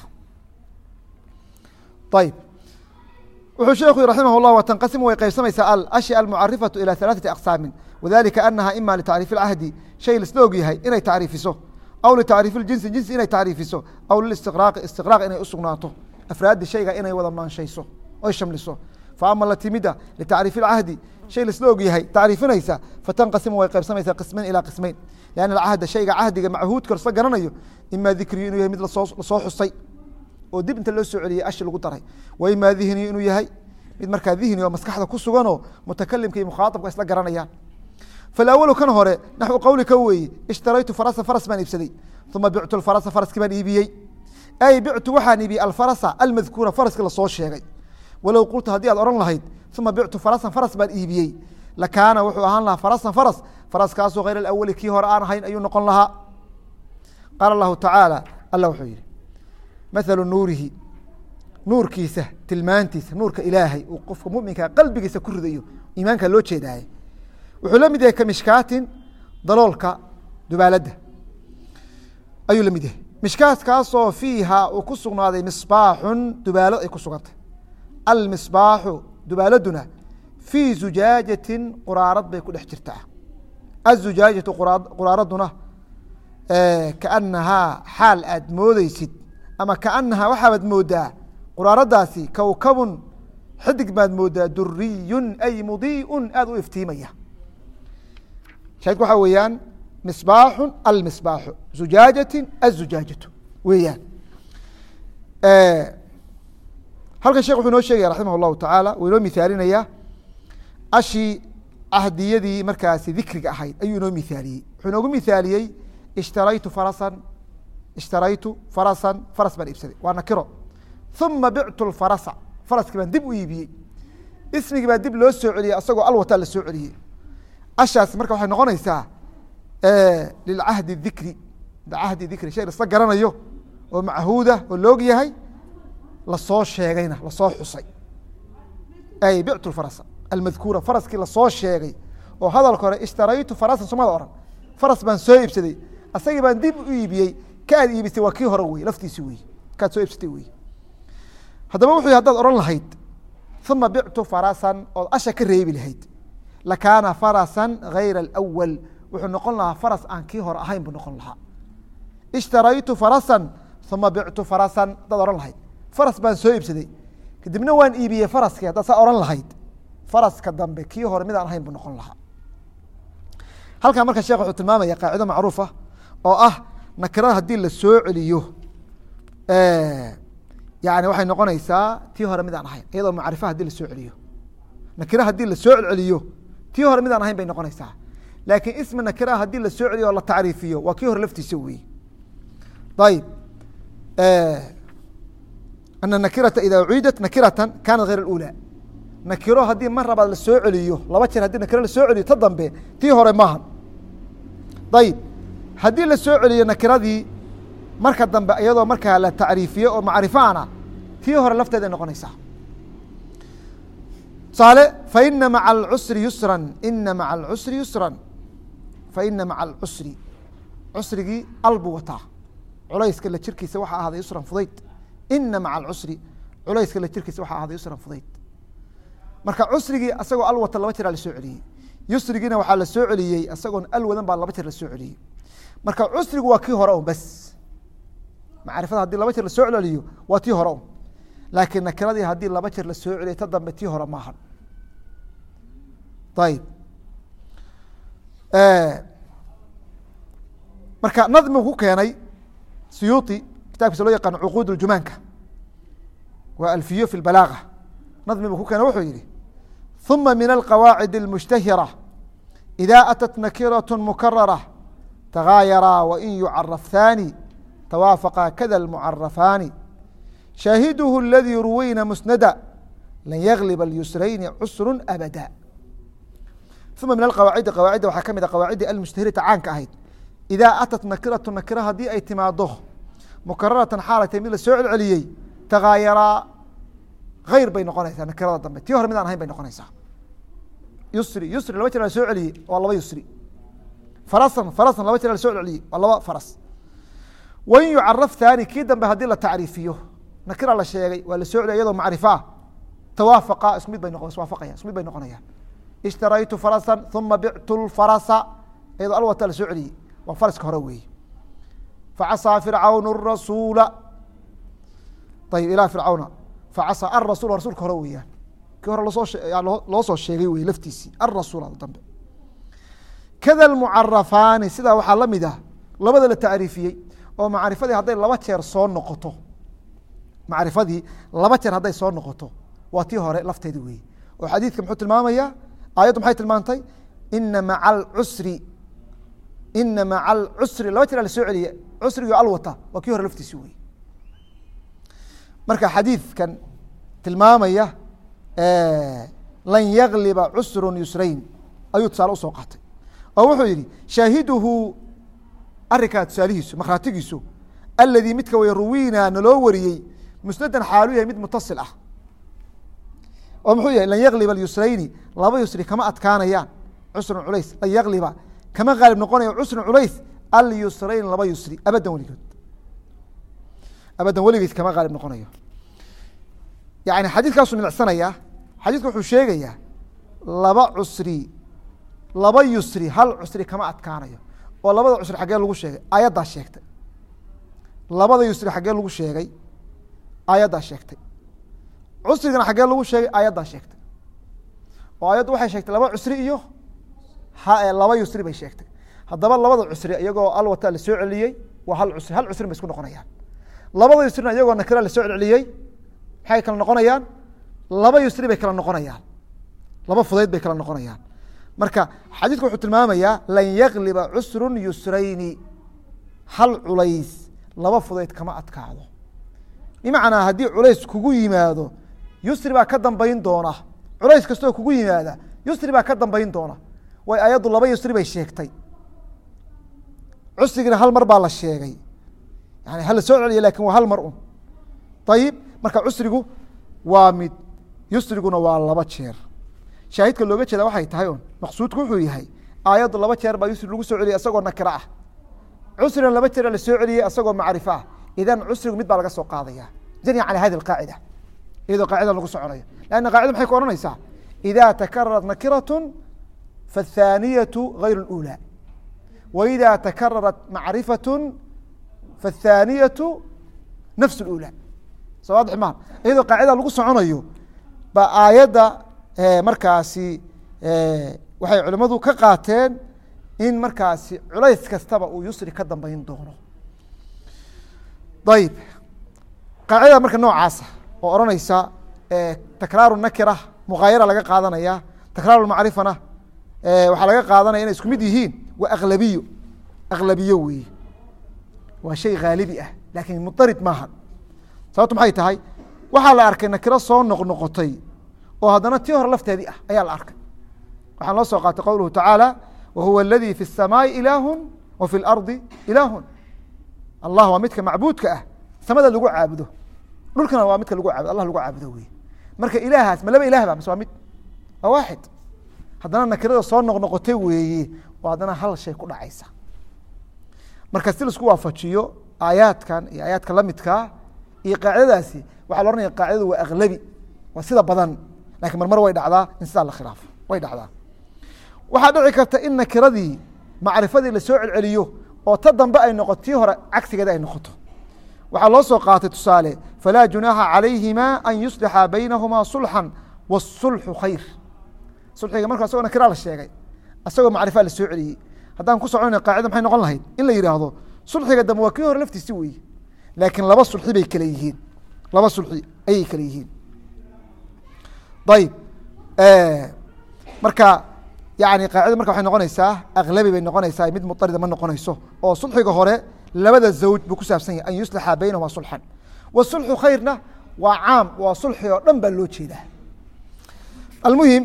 ayib wuxuu sheekhu raximah الlah watanqasimu way qaybsamaysaa alashya almucarifaةu ilى ثalaaثaةi aqsaami wadalika anaha ima litacriifi اlcahdi shay laisla og yahay inay tacriifiso aw litacriifi اljinsi jinsi inay tacriifiso aw lilistiqraaqi istiqraaq inay usugnaato afraadi shayga inay wada maanshayso oy shamliso faama latimida litacriifi اlcahdi shay laisla og yahay tacriifinaysa fatanqasimu way qaybsamaysaa qismayn ilaa qismayn lianna alcahda shayga cahdiga machuudka lasla garanayo ima dikriyu inuu yahay mid lasoo xusay oo dib inta loo soo celiyey ashi lagu daray wa ima dihniyu inuu yahay mid markaa dihni oo maskaxda ku suganoo mutakalimka iyo mukhaaطabka isla garanayaan falawlu kan hore naxwu qowlika weeye ishtaraytu farasa faras baan iibsaday uma bictu farasa faraskii baan iibiyey ay bictu waxaan iibiyey alfarasa almadkuura faraski lasoo sheegay walow qulta haddii aad ohan lahayd uma bictu farasan faras baan iibiyey lakaana wuxuu ahaan lahaa farasan faras faraskaasoo hayr alawali kii hore aan ahayn ayuu noqon lahaa. qaala allahu tacaala alla wuxuu yihi mathalu nuurihi nuurkiisa tilmaantiisa nuurka ilaahay uu qofka muminkaa qalbigiisa ku ridayo iimaanka loo jeedaaye wuxuu la mid yahay kamishkaatin daloolka dubaaladda ayuu la mid yahay. mishkaadkaasoo fiiha uu ku sugnaaday misbaaxun dubaalo ay ku sugantay. almisbaaxu dubaaladuna fii zujaajatin quraarad bay ku dhex jirtaa. azujaajatu quraaraduna kaanahaa xaal aad moodeysid ama kaanahaa waxaabaad moodaa quraaradaasi kowkabun xidig baad moodaa duriyun ay mudiiun aad u iftiimaya. shaahidku waxaa weeyaan misbaaxu almisbaaxu zujaajati azujaajatu weeyaan. halkan shekh wuxuu inoo sheegaya raximah اllahu tacaala uu inoo mihaalinaya ashii cahdiyadii markaasi dikriga ahayd ayuu inoo mihaaliyey. wuxuu inoogu mihaaliyey ishtaraytu farasan faras baan iibsaday waa nakiro. uma bictu farasa faraskii baan dib u iibiyey. ismigii baa dib loo soo celiyey asagoo alwataa la soo celiyey. ashaas marka waxay noqonaysaa lilcahdi dikri cahdi dikri shay lasla garanayo oo machuuda oo loog yahay lasoo sheegayna lasoo xusay. ay bictu farasa almadkuura faraskii lasoo sheegay oo hadalka hore ishtaraytu farasan somada oran faras baan soo iibsaday asagii baan dib u iibiyey ka aad iibisay waa kii hore wey laftiisi wey kaad soo iibsatay wey. haddaba wuxuu yhi hadaad ohan lahayd uma bictu farasan ood asha ka reebi lahayd lakaana farasan hayra alawal wuxuu noqon lahaa faras aan kii hore ahayn buu noqon lahaa. ishtaraytu farasan uma bictu farasan hadaad ohan lahayd faras baan soo iibsaday kadibna waan iibiyey faraskii haddaad saa ohan lahayd faraska dambe kii hore mid aan ahayn buu noqon lahaa. halkan marka shekh wuxuu tilmaamaya qaacido macruufa oo ah nakirada haddii la soo celiyo yani waxay noqonaysaa tii hore mid aan ahayn iyadoo macrifa hadii lasoo celiyo. nakira haddii lasoo celceliyo tii hore mid aan ahayn bay noqonaysaa. laakiin ismi nakira haddii lasoo celiyo oo la tacriifiyo waa kii hore laftiisa wey. ayib ana nakirata ida uciidat nakiratan kaanat hayr اlأulى. nakiro haddii mar labaad lasoo celiyo laba jeer haddii nakiro lasoo celiyo ta dambe tii hore maaha. ayib haddii lasoo celiyo nakiradii marka dambe iyadoo markaa la tacriifiye oo macrifaana tii hore lafteeday noqonaysaa. tusaale faina maca alcusri yusra ina maca alcusri yusra faina maca alcusri cusrigii al buu wataa culayska la jirkiisa waxaa ahaaday yusran fudayd. ina maca alcusri culayska la jirkiisa waxaa ahaaday yusran fudayd. marka cusrigii asagoo al wata laba jeer lasoo celiyey. yusrigiina waxaa la soo celiyey isagoon al wadan baa laba jeer lasoo celiyey. marka cusrigu waa kii hore un bas. macrifada haddii laba jeer lasoo celiyo waa tii hore un. laakiin nakiradii haddii laba jeer lasoo celiyo ta dambe tii hore maaha. ayib marka nadmigu ku keenay suyuuطi kitaabkiisa loo yaqaano cuquud اljumaanka waa alfiyo fi اbalaaga nadmi buu ku keenay wuxuu yihi ثuma min alqawaacid اlmushtahira إida atat nakiraة mukarara tagaayaraa wain yucaraf thani twaafaqa kada اlmucarafaani shaahiduhu اladii ruwayna musnada lan yaglib اlyusrayni cusru abada. uma min alqawaacidi qawaacidda waxaa ka mid a qawaaciddii almushtahirata caanka ahayd idaa atat nakiratu nakira haddii ay timaado mukararatan xaalatay mid la soo celceliyey tagaayaraa hayr bay noqonaysaa nakirada dambe tii hore mid aan ahayn bay noqonaysaa. yusri yusri laba jeer la soo celiyey waa laba yusri. farasan farasan laba jeer la soo celceliyey waa laba faras. wain yucaraf thani kii dambe haddii la tacriifiyo nakira la sheegay waa la soo celiya iyadoo macrifa ah tawaafaqa isku mid bay iswaafaqaya isku mid bay noqonayaan. ishtaraytu farasan uma bictu lfarasa iyadoo alwata la soo celiyey waa faraska hore weeye. facasaa fircawn rasuula ayib ilaa fircawna facasaa arasuul rasulka hore weeyaan kii hore loo soo sheegay wey laftiisii arasuul dambe. kada almucarafaani sidaa waxaa la mid ah labada la tacriifiyey oo macrifadii hadday laba jeer soo noqoto macrifadii laba jeer hadday soo noqoto waa tii hore lafteedi weeye. oo xadiidka muxuu tilmaamaya aayaddu maxay tilmaantay ina maca alcusri laba jeer la soo celiye cusrigii alwata waa kii hore laftiisi wey. marka xadiidkan tilmaamaya lan yagliba cusru yusrayn ayuu tusaale usoo qaatay oo wuxuu yidhi shaahiduhu arrinkaa tusaalihiisu makhraatigiisu aladii midka way ruwiinaa naloo wariyey musnadan xaalu yahay mid mutasil ah oo muxuu yahay lan yagliba alyusrayni laba yusri kama adkaanayaan cusrun culays lan yagliba kama qaalib noqonayo cusrun culays alyusrayn laba yusri abadan weligeed kama qaalib noqonayo yani xadiiskaasuu milicsanayaa xadiisku wuxuu sheegayaa laba yusri hal cusri kama adkaanayo oo labada cusri xaggee lagu sheegay aayaddaa sheegtay labada yusri xaggee lagu sheegay aayaddaa sheegtay cusrigana xaggee lagu sheegay aayaddaa sheegtay oo aayaddu waxay sheegtay laba cusri iyo laba yusri bay sheegtay haddaba labada cusri iyagoo alwata la soo celiyey waa hal cusrin bay isku noqonayaan labada yusrina iyagoo nakira la soo celceliyey maxay kala noqonayaan laba yusri bay kala noqonayaan laba fudayd bay kala noqonayaan marka xadiidku wuxuu tilmaamayaa lan yagliba cusrun yusrayni hal culays laba fudayd kama adkaado bimacnaa haddii culays kugu yimaado yusri baa ka dambayn doona culays kastoo kugu yimaada yusri baa ka dambayn doona way ayaddu laba yusri bay sheegtay cusrigina hal mar baa la sheegay yani hala soo celiya lakin waa hal mar un ayib marka cusrigu waa mid yusriguna waa laba jeer shaahidka looga jeeda waxay tahay un maqsuudku wuxuu yahay aayaddu laba jeer baa yusri lagu soo celiyay isagoo nakiro ah cusrina laba jeer la soo celiyey isagoo macrifo ah idan cusrigu mid baa laga soo qaadaya jani calى hadi اqaacida iyadoo qaacida lagu soconayo lanna qaacida maxay ku ohanaysaa ida takararat nakiraة faالthaaniyaة غayr اlأulى waida takararat macrifaة faالthaaniyaة nafs اlأulى so waadix ma iyadoo qaacida lagu soconayo ba aayadda markaasi waxay culimadu ka qaateen in markaasi culays kastaba uu yusri ka dambayn doono ayib qaacidada marka noocaasa oo odhanaysa takraaru nakira mugaayara laga qaadanaya takraaru macrifana waxaa laga qaadanaya inay isku mid yihiin waa aglabiyo weeye waa shay haalibi ah lakin mudarid maaha sababto maxay tahay waxaa la arkay nakiro soo noqnoqotay oo haddana tii hore lafteedii ah ayaa la arkay waxaan loo soo qaatay qowluhu tacaala wahuwa aladi fi الsamaaءi ilaahu wa fi اlardi ilaahu allah waa midka macbuudka ah samada lagu caabudo dhulkana waa midka lagu caabudo allah lagu caabudo wey marka ilaahaas ma laba ilah ba mase waa mid waa waaxid haddana nakirada soo noqnoqotay weeye oo haddana hal shay ku dhacaysa marka si laisku waafajiyo aayaadkan iyo aayaadka lamidkaa iyo qaacidadaasi waxaa la ohanaya qaacidadu waa aglabi waa sida badan lakin marmar way dhacdaa in sidaa la khilaafo way dhacdaa waxaa dhici karta in nakiradii macrifadii lasoo celceliyo oo ta dambe ay noqoto tii hore cagsigeeda ay noqoto waxaa loo soo qaatay tusaale falaa junaaxa calayhima an yuslixa baynahumaa sulxan wاsulxu khayr sulxiga marka asagoo nakiraa la sheegay asagoo macrifaa la soo celiyey haddaan ku soconayna qaacida maxay noqon lahayd in la yidhaahdo sulxiga dambe waa kii hore laftiisi weeye laakiin laba sulxi bay kale yihiin laba sulxi ayay kale yihiin ayib marka yani qaacida marka waxay noqonaysaa aglabi bay noqonaysaa mid mutarida ma noqonayso oo sulxiga hore labada zawj buu ku saabsan yahay an yuslixa baynahuma sulxan wasulxu khayrna waa caam waa sulxi oo dhan baa loo jeedaa almuhim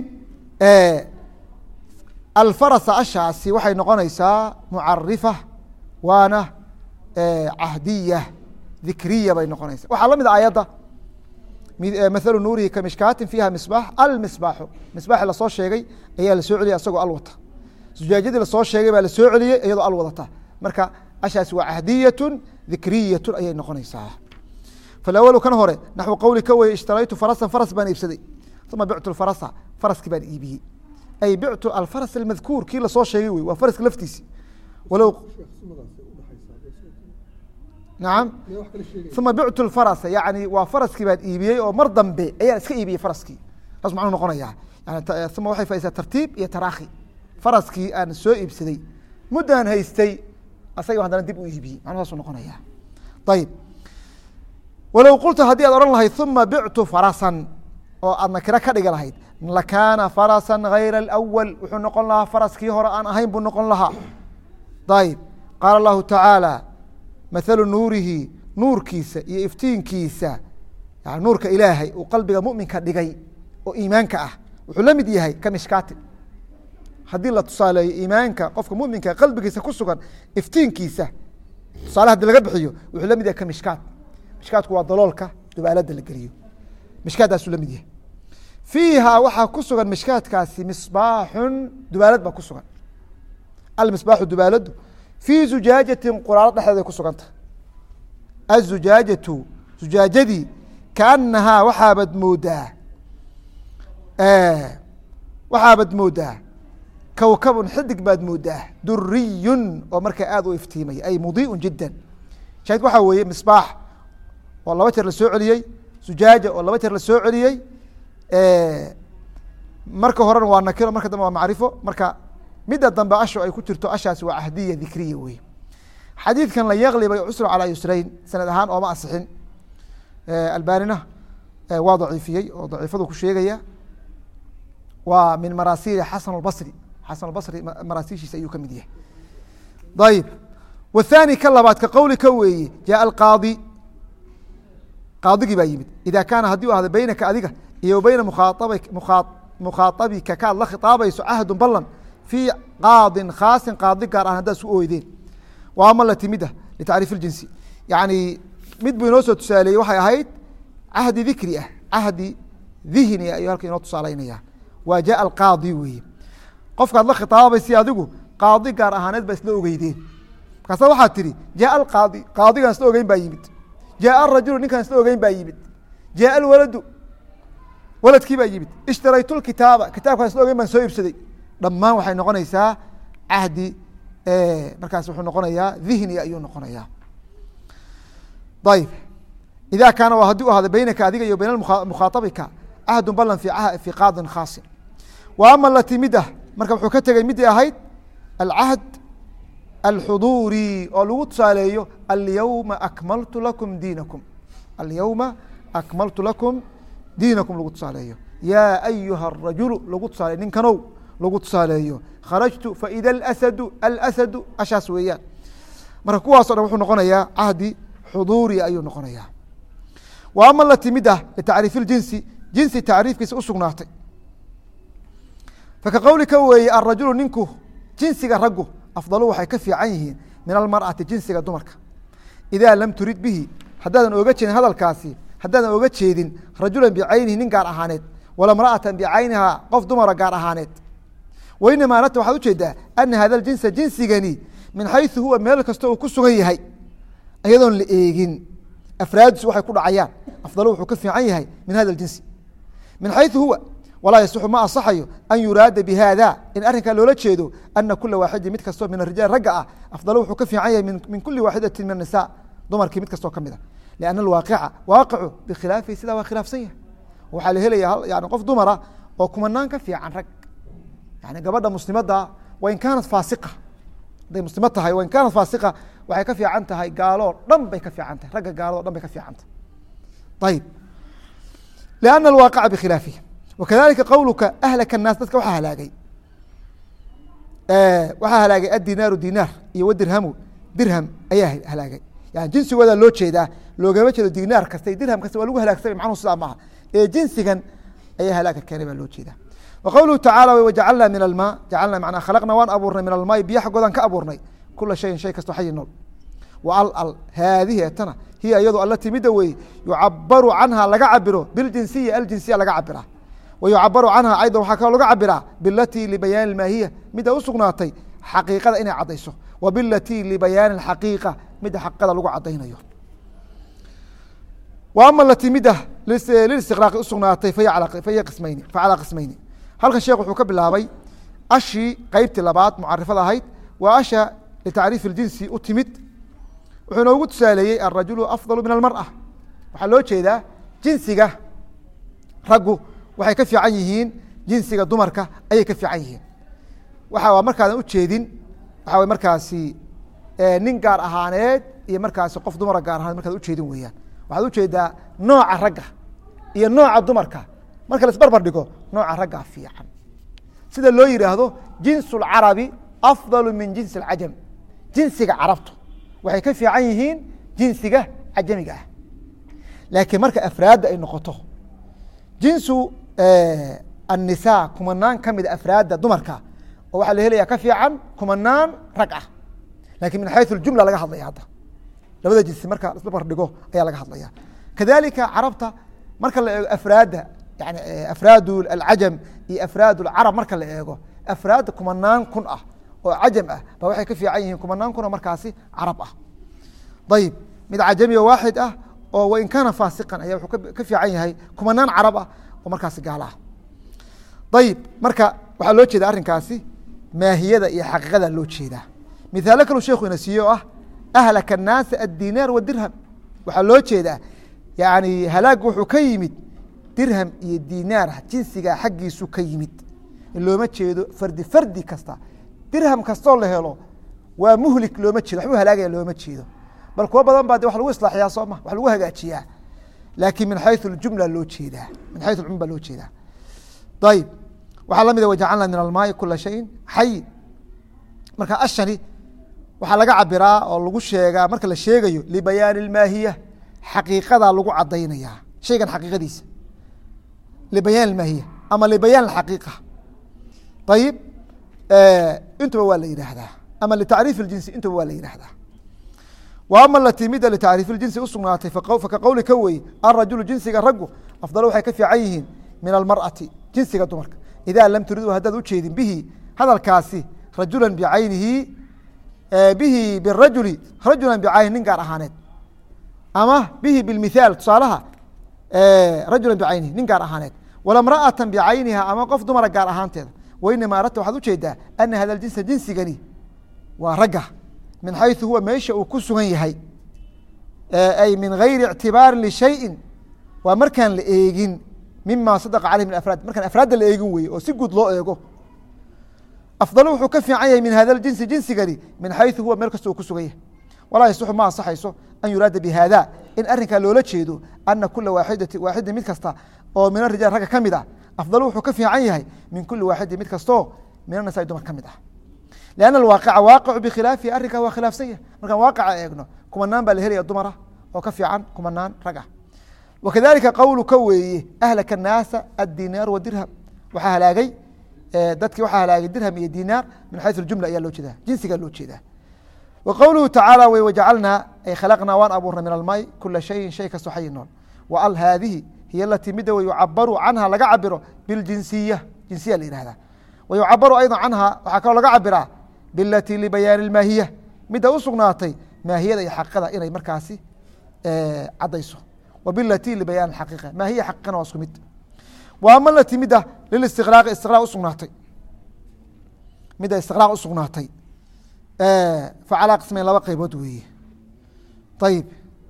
alfarasa ashaasi waxay noqonaysaa mucarifa waana cahdiya dikriya bay noqonaysaa waxaa lamid a aayadda mathalu nuurihi kamishkaatin fiiha misbaax almisbaaxu misbaaxi lasoo sheegay ayaa lasoo celiyay asagoo alwata zujaajadii lasoo sheegay baa lasoo celiyey iyadoo alwadata marka ashaasi waa cahdiyatu dikriyatu ayay noqonaysaa falawalu kan hore naxwu qowli ka weye ishtaraytu farasan faras baan iibsaday uma bictu farasa faraskii baan iibiyey ay bictu alfaras almadkuur kii lasoo sheegay wey waa faraska laftiisi walow nacam uma bictu lfarasa yani waa faraskii baan iibiyey oo mar dambe ayaan iska iibiyey faraskii saas macnuu noqonayaa yani uma waxay faisaa tartiib iyo taraakhi faraskii aan soo iibsaday muddaan haystay asaga haddana dib u iibiyey macnuu saasuu noqonaya ayib walow qulta haddii aad odhan lahayd uma bictu farasan oo aad nakiro ka dhigi lahayd lakaana farasan hayra alawal wuxuu noqon lahaa faraskii hore aan ahayn buu noqon lahaa ayib qaala allahu tacaala mathalu nuurihi nuurkiisa iyo iftiinkiisa yani nuurka ilaahay uu qalbiga muminka dhigay oo iimaanka ah wuxuu la mid yahay ka mishkaatin haddii la tusaaleeyo iimaanka qofka muminka qalbigiisa ku sugan iftiinkiisa tusaale hadii laga bixiyo wuxuu la mid yahay ka mishkaad. mishkaadku waa daloolka dubaalada la geliyo, mishkaadaasuu la mid yahay. fiiha waxaa ku sugan mishkaadkaasi misbaaxun dubaalad baa ku sugan. almisbaaxu dubaaladu fii zujaajatin quraarad dhexdeeday ku suganta. azujaajatu zujaajadii kaanahaa waxaabad moodaa kowkabun xidig baad moodaa duriyun oo markaa aad u iftiimaya ay mudiiun jiddan. shaahid waxaa weeye misbaax oo 2 jeer la soo celiyey, zujaaja oo 2 jeer la soo celiyey. marka horena waa nakiro, marka dambe waa macrifo. marka midda dambe asho ay ku jirto ashaasi waa cahdiya dikriya wey. xadiidkan la yaqliba yusru calaa yusrayn sanad ahaan ooma asixin. albanina waa daciifiyey oo daciifadu ku sheegaya. waa min maraasiili xasan albasri. xasan albasri maraasiishiisa ayuu ka mid yahay. ayib wathani ka labaad ka qowli ka weeye jaa alqaadi, qaadigii baa yimid. ida kaana haddii u ahda beynaka adiga iyo bayna mukhaaabika kaad la khitaabayso cahdun ballan fii qaadin khaasin qaadi gaar ah haddaad su ooydeen. waa ama la timid ah litacriif اljinsi, yani mid buu inoo soo tusaaleeyey waxay ahayd cahdi dikri ah, cahdi dihni ayuu halka inoo tusaalaynaya. waa jaa alqaadi weeye, qofkaad la khitaabaysi adigu qaadi gaar ahaaneed baa isla ogeydeen. markaasa waxaad tihi jaa alqaadi, qaadigaan isla ogeyn baa yimid. jaa arajulu ninkaan isla ogeyn baa yimid. jaa alwaladu, waladkii baa yimid. ishtaraytu lkitaaba, kitaabkaan isla ogeyn baan soo iibsaday. dhammaan waxay noqonaysaa cahdi, markaas wuxuu noqonayaa dihni ayuu noqonayaa. ayib ida kaana waa haddii u ahda beynaka adiga iyo bayna mukhaaabika cahdun ballan fii qaadin khaasin. wa ama lati midah marka wuxuu ka tegey midii ahayd alcahd alxuduuri oo lagu tusaaleeyo alyawma akmaltu lakum diinakum. alyawma akmaltu lakum diinakum lagu tusaaleeyo. yaa ayuha arajulu lagu tusaaleeyo, ninkanow lagu tusaaleeyo. kharajtu faida alasadu ashaas weeyaan. marka kuwaaso dhan wuxuu noqonayaa cahdi xuduuri ayuu noqonayaa. wa ama lati mid ah litacriif اljinsi, jinsi tacriifkiisa usugnaatay. faka qowlika weeye arajulu ninku, jinsiga raggu afdalu waxay ka fiican yihiin min almarأati jinsiga dumarka. idaa lam turid bihi haddaadan oga jeedin hadalkaasi, haddaadan oga jeedin rajulan bicaynihi nin gaar ahaaneed, wala mra'atan bicaynihaa qof dumara gaar ahaaneed. wainama arata waxaad ujeedaa ana hada ljinsa jinsigani min xayثu huwa meel kasta uu ku sugan yahay iyadoon la eegin afraadiisu waxay ku dhacayaan. afdalu wuxuu ka fiican yahay min hada jinsi min xayثu huwa, walaa yasixu ma asaxayo an yuraada bihada in arrinkaa loola jeedo ana kula waaxidin mid kastoo min arijaal ragga ah afdalu wuxuu ka fiican yahay min kuli waaxidati min anisa dumarkii mid kastoo kamid a. lianna alwaaqica waaqicu bikhilaafihi sidaa waa khilaafsan yahay. waxaa la helaya yani qof dumara oo kumanaan ka fiican rag. yani gabadha muslimadda wain kaanat faasiqa, hadday muslimad tahay wain kaanat faasiqa waxay ka fiican tahay gaaloo dhan bay ka fiican tahay, ragga gaalado dhan bay ka fiican tahay. ayib lianna alwaaqica bikhilaafihi. wakadalika qowluka ahlaka الnaas, dadka waxaa halaagay addinaaru dinaar iyo wadirhamu dirham ayaa halaagay. yani jinsigooda loo jeedaa, loogama jeedo dinaar kasta dirham kasta waa lagu halaagsamay, macnuhu sidaa maaha. ee jinsigan ayaa halaaga keenay baa loo jeedaa. wa qowluhu tacala wajacalnaa min almaa, jacalnaa macnaa khalaqna waan abuurnay min almaai biyo xaggoodan ka abuurnay kula shayin shay kastoo xayi nool. wa al haadihi etana hiya iyado allatii midda weeye yucabaru canha laga cabiro biljinsiya aljinsiya laga cabiraa. wa yucabaru canha aydan waxaa kaloo laga cabiraa bilatii libayaani maahiya midda usugnaatay xaqiiqada inay caddayso, wa bilatii libayaani xaqiiqa midda xaqiiqada lagu caddaynayo. wa ama latii midda lilistiqraaqi usugnaatay fahiya qismayni, facalaa qismayni. halkan sheekh wuxuu ka bilaabay ashii qeybtii labaad mucarifada ahayd, waa asha litacriif اljinsi u timid. wuxuu inoogu tusaaleeyey alrajulu afdalu min almarأa. waxaa loo jeedaa jinsiga raggu waxay ka fiican yihiin jinsiga dumarka ayay ka fiican yihiin. waxa markaadan ujeedin waxa markaasi nin gaar ahaaneed iyo markaasi qof dumara gaar ahaaneed markaad ujeedin weeyaan. waxaad ujeedaa nooca ragga iyo nooca dumarka marka la isbarbar dhigo nooca raggaa fiican. sida loo yihaahdo jinsu اlcarabi afdalu min jinsi اlcajam. jinsiga carabtu waxay ka fiican yihiin jinsiga cajamiga ah. laakiin marka afraadda ay noqoto jinsu النساء kumanaan kamida afraadda dumarka oo waxaa la helaya ka fiican kumanaan rag ah, lakin min xayثu اjumla laga hadlaya hadda labada jinsi marka isla bardhigo ayaa laga hadlaya. kadalika carabta marka la eego afraadda yani afraad alcajam iyo afraad اlcarab marka la eego afraadda kumanaan kun ah oo cajam ah ba waxay ka fiican yihiin kumanaan kun oo markaasi carab ah. ayib mid cajamiya waaxid ah oo wain kaana faasiqan ayaa wuxuu ka fiican yahay kumanaan carab ah oo markaasi gaala ah. ayib marka waxaa loo jeeda arrinkaasi maahiyada iyo xaqiiqada loo jeedaa. mithaalo kalu sheekhu ina siiye oo ah ahlaka الnaasa aلdinaar wadirham, waxaa loo jeedaa yani halaag wuxuu ka yimid dirham iyo dinaar jinsiga xaggiisu ka yimid, looma jeedo fardi fardi kasta dirham kastoo la helo waa muhlik looma jeedo, waxbuu halaagaya looma jeedo, bal kuwa badan baa de wax lagu islaaxiyaa sooma, wax lagu hagaajiyaa, laakin min xayثu اjumla loo jeedaa, min xayثu اjumla loo jeedaa. ayib waxaa lamida wajacalna min almaai kula shayin xay, marka ashani waxaa laga cabiraa oo lagu sheegaa marka la sheegayo libayaani اlmaahiya, xaqiiqadaa lagu cadaynaya shaygan xaqiiqadiisa, libayaan maahiya ama libayaan اxaqiiqa. ayib intuba waa la yidhaahdaa, ama litacriif اljinsi intuba waa la yidhaahdaa. wa ama alatii mida litacriif اljinsi usugnaatay faka qowli ka wey alrajulu jinsiga raggu afdal waxay ka fiican yihiin min almarأati jinsiga dumarka idaa lam turidu haddaad ujeedin bihi hadalkaasi rajula bicaynihi bihi birajuli rajula bicayni nin gaar ahaaneed, ama bihi bilmithaal tusaalaha rajula bicaynihi nin gaar ahaaneed, wala mra'ata bicayniha ama qof dumara gaar ahaanteeda. wainama aradta waxaad ujeedaa ana hada jinsa jinsigani waa ragga min xayثu huwa meesha uu ku sugan yahay, ay min gayri اctibaari lishayin, waa markaan la eegin mima sadaqa caleyh min afraad, markaan afraadda la eegin weye oo si guud loo eego. afdal wuxuu ka fiican yahay min hada jinsi jinsigani min xayثu huwa meel kasta uu ku sugan yahay. walaa yasixu ma ansaxayso an yuraada bihada in arrinkaa loola jeedo ana kula waaxidin mid kasta oo min arijaal ragga ka mid ah afdal wuxuu ka fiican yahay min kuli waaxidin mid kastoo min anasa dumar ka mid ah. lanna alwaaqica waaqicu bikhilaafihi arrinkaa waa khilaafsan yahay. markaan waaqaca eegno kumanaan baa la helaya dumara oo ka fiican kumanaan rag ah. wakadalika qowlu ka weeye ahlaka الnaasa aلdinaar wadirham, waxaa halaagay dadkii waxaa halaagay dirham iyo dinaar min xayثu اjumla ayaa loo jeedaa, jinsigaa loo jeedaa. wa qowluhu tacaalى wy wajacalnaa ay khalaqnaa waan abuurnay min almay kula shayin shay kastoo xayi nool. wa al haadihi hiy alatii mida wey yucabaru canha laga cabiro biljinsiya, jinsiya la yihahdaa. wa yucabaru ayضa canha waxaa kaloo laga cabiraa bilatii libayaani اlmaahiya, midda u sugnaatay maahiyada iyo xaqiiqada inay markaasi caddayso. wa bilatii libayaan xaqiiqa, maahiya xaqiiqana waa isku mid. wa ama latii midda lilistiqraaqi istiqraaq usugnaatay, midda istiqraaq usugnaatay facalaa qismeyn laba qaybood weeye. ayib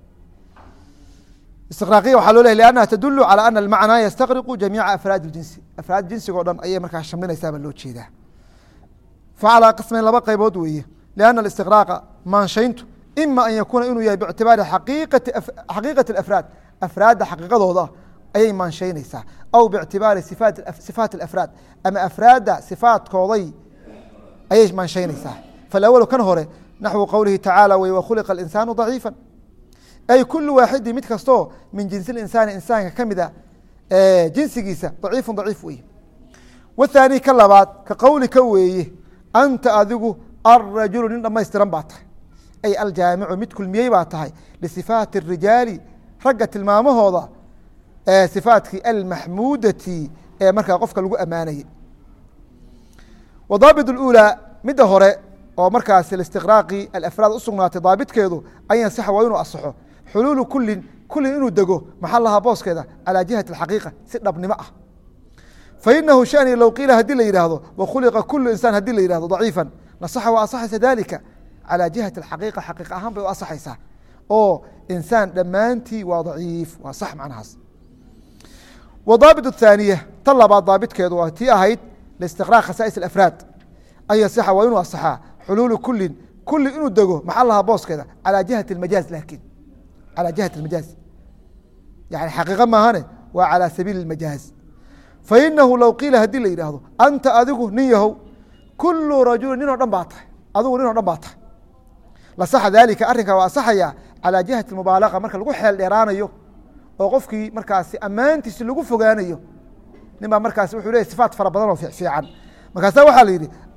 istiqraaqiya waxaa loo lehay lannaha tadulu calى ana almacnaa yastaqriqu jamiica afraad اljinsi, afraad jinsiga o dhan ayay markaa shamlinaysaa baa loo jeedaa. facalaa qismeyn laba qaybood weeye. lianna alistiqraaqa maanshayntu ima an yakuuna inuu yahay bictibaari xaqiiqati afraad, afraadda xaqiiqadooda ayay maanshaynaysaa, aw bictibaari sifaat اafraad, ama afraadda sifaadkooday ayay maanshaynaysaa. faalawalu kan hore naxwu qowlihi tacaalى wy wakhuliqa اlinsaanu ضaciifa, ay kulu waaxidin mid kastoo min jinsi insaani insaanka ka mida jinsigiisa daciifu daciif weye. wthaani ka labaad ka qowli ka weeye anta adigu alrajulu nin dhamaystiran baa tahay, ay aljaamicu mid kulmiyey baa tahay lisifaati الrijaali ragga tilmaamahooda sifaatkii almaxmuudati ee markaa qofka lagu ammaanayay. wa daabit اlأulىa midda hore oo markaas listiqraaqi alafraad usugnaatay daabitkeedu an yansixa waa inuu asaxo xuluulu kulin inuu dego maxalaha booskeeda calى jihati اxaqiiqa si dhabnimo ah. fainahu shani low qiila hadii la yihahdo wakhuliqa kulu insaan hadii la yihahdo daciifa nasaxa waa asaxaysa dalika calى jihati اxaqiiqa, xaqiiq ahaan bay u asaxaysaa oo insaan dhammaantii waa daciif, waa sax macnahaas. wa daabit الthaaniya tan labaad daabitkeedu waa tii ahayd listiqraaq khasaa'is اafraad an yasixa waa inuu asaxaa xuluulu kulin inuu dego maxalaha booskeeda calى jihati اmajaaz, lakin calى jihati اmajaaz yani xaqiiqa maahane waa calى sabiili اmajaaz. fainahu low qiila hadii la yidhaahdo anta adigu nin yahow kulu rajuli nin oo dhan baa tahay, adigu nin o dhan baa tahay, lasaxa dalika arrinkaa waa asaxaya calى jihati mubaalaqa marka lagu xeel dheeraanayo oo qofkii markaasi ammaantiisi lagu fogaanayo. nin baa markaasi wuxuu leyahy sifaat fara badan oo fiican, markaasa waxaa la yidhi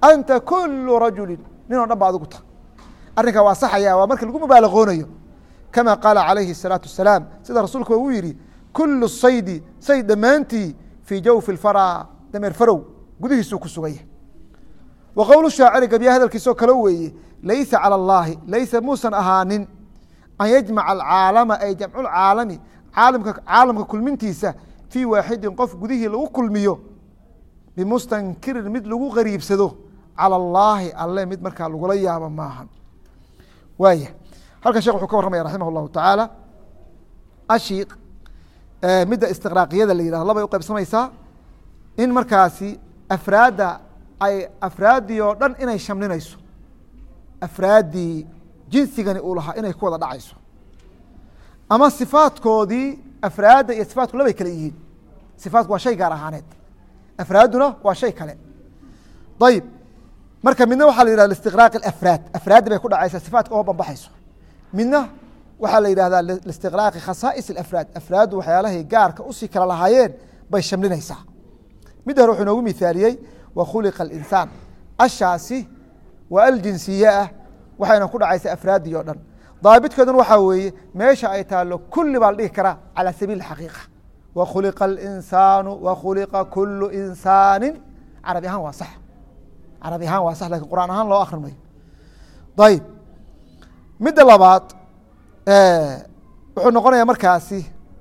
anta kulu rajuli nin oo dhan ba adigu tahay arrinkaa waa saxaya waa marka lagu mubaalaqoonayo kama qaala calayhi الsalaaةu wasalaam sida rasuulku uu yihi kulu saydi sayd dhammaantii fii jawfi اlfara dameer farow gudihiisuu ku sugaya wa qowl shaaciri gabya hadalkiisoo kale weeye laysa calى اllahi laysa muusan ahaanin an yajmaca alcaalama ay jamcu lcaalami caalamka kulmintiisa fii waaxidin qof gudihii lagu kulmiyo bimustankirin mid lagu qariibsado calى اllaahi alle mid markaa lagula yaabo maaha waaya halkan shekh wuxuu ka warramaya raximah اllahu tacaala ashiiq midda istiqraaqiyada la yihahdo labay u qaybsamaysaa in markaasi afraadda ay afraaddii oo dhan inay shamlinayso afraaddii jinsigani uu lahaa inay ku wada dhacayso ama sifaadkoodii afraadda iyo sifaatku labay kale yihiin sifaatku waa shay gaar ahaaneed afraadduna waa shay kale ayib marka midna waxaa la yihahda listiqraaq afraad afraaddi bay ku dhacaysaa sifaatka oo banbaxayso midna waxaa la yidhahdaa listiqraaqi khasaa'is afraad afraaddu waxyaalahay gaarka usii kala lahaayeen bay shamlinaysaa midda hore wuxuu inoogu mithaaliyey wa khuliqa alinsaan ashaasi waa aljinsiye ah waxayna ku dhacaysaa afraaddii oo dhan daabitkeeduna waxaa weeye meesha ay taalo kulli baa la dhigi karaa calى sabiil اxaqiiqa wa khuliqa اlinsaanu wa khuliqa kulu insaani carabi ahaan waa sax carabi ahaan waa sax lakin qur'aan ahaan loo akri mayo ayib midda labaad wuxuu noqonaya markaasi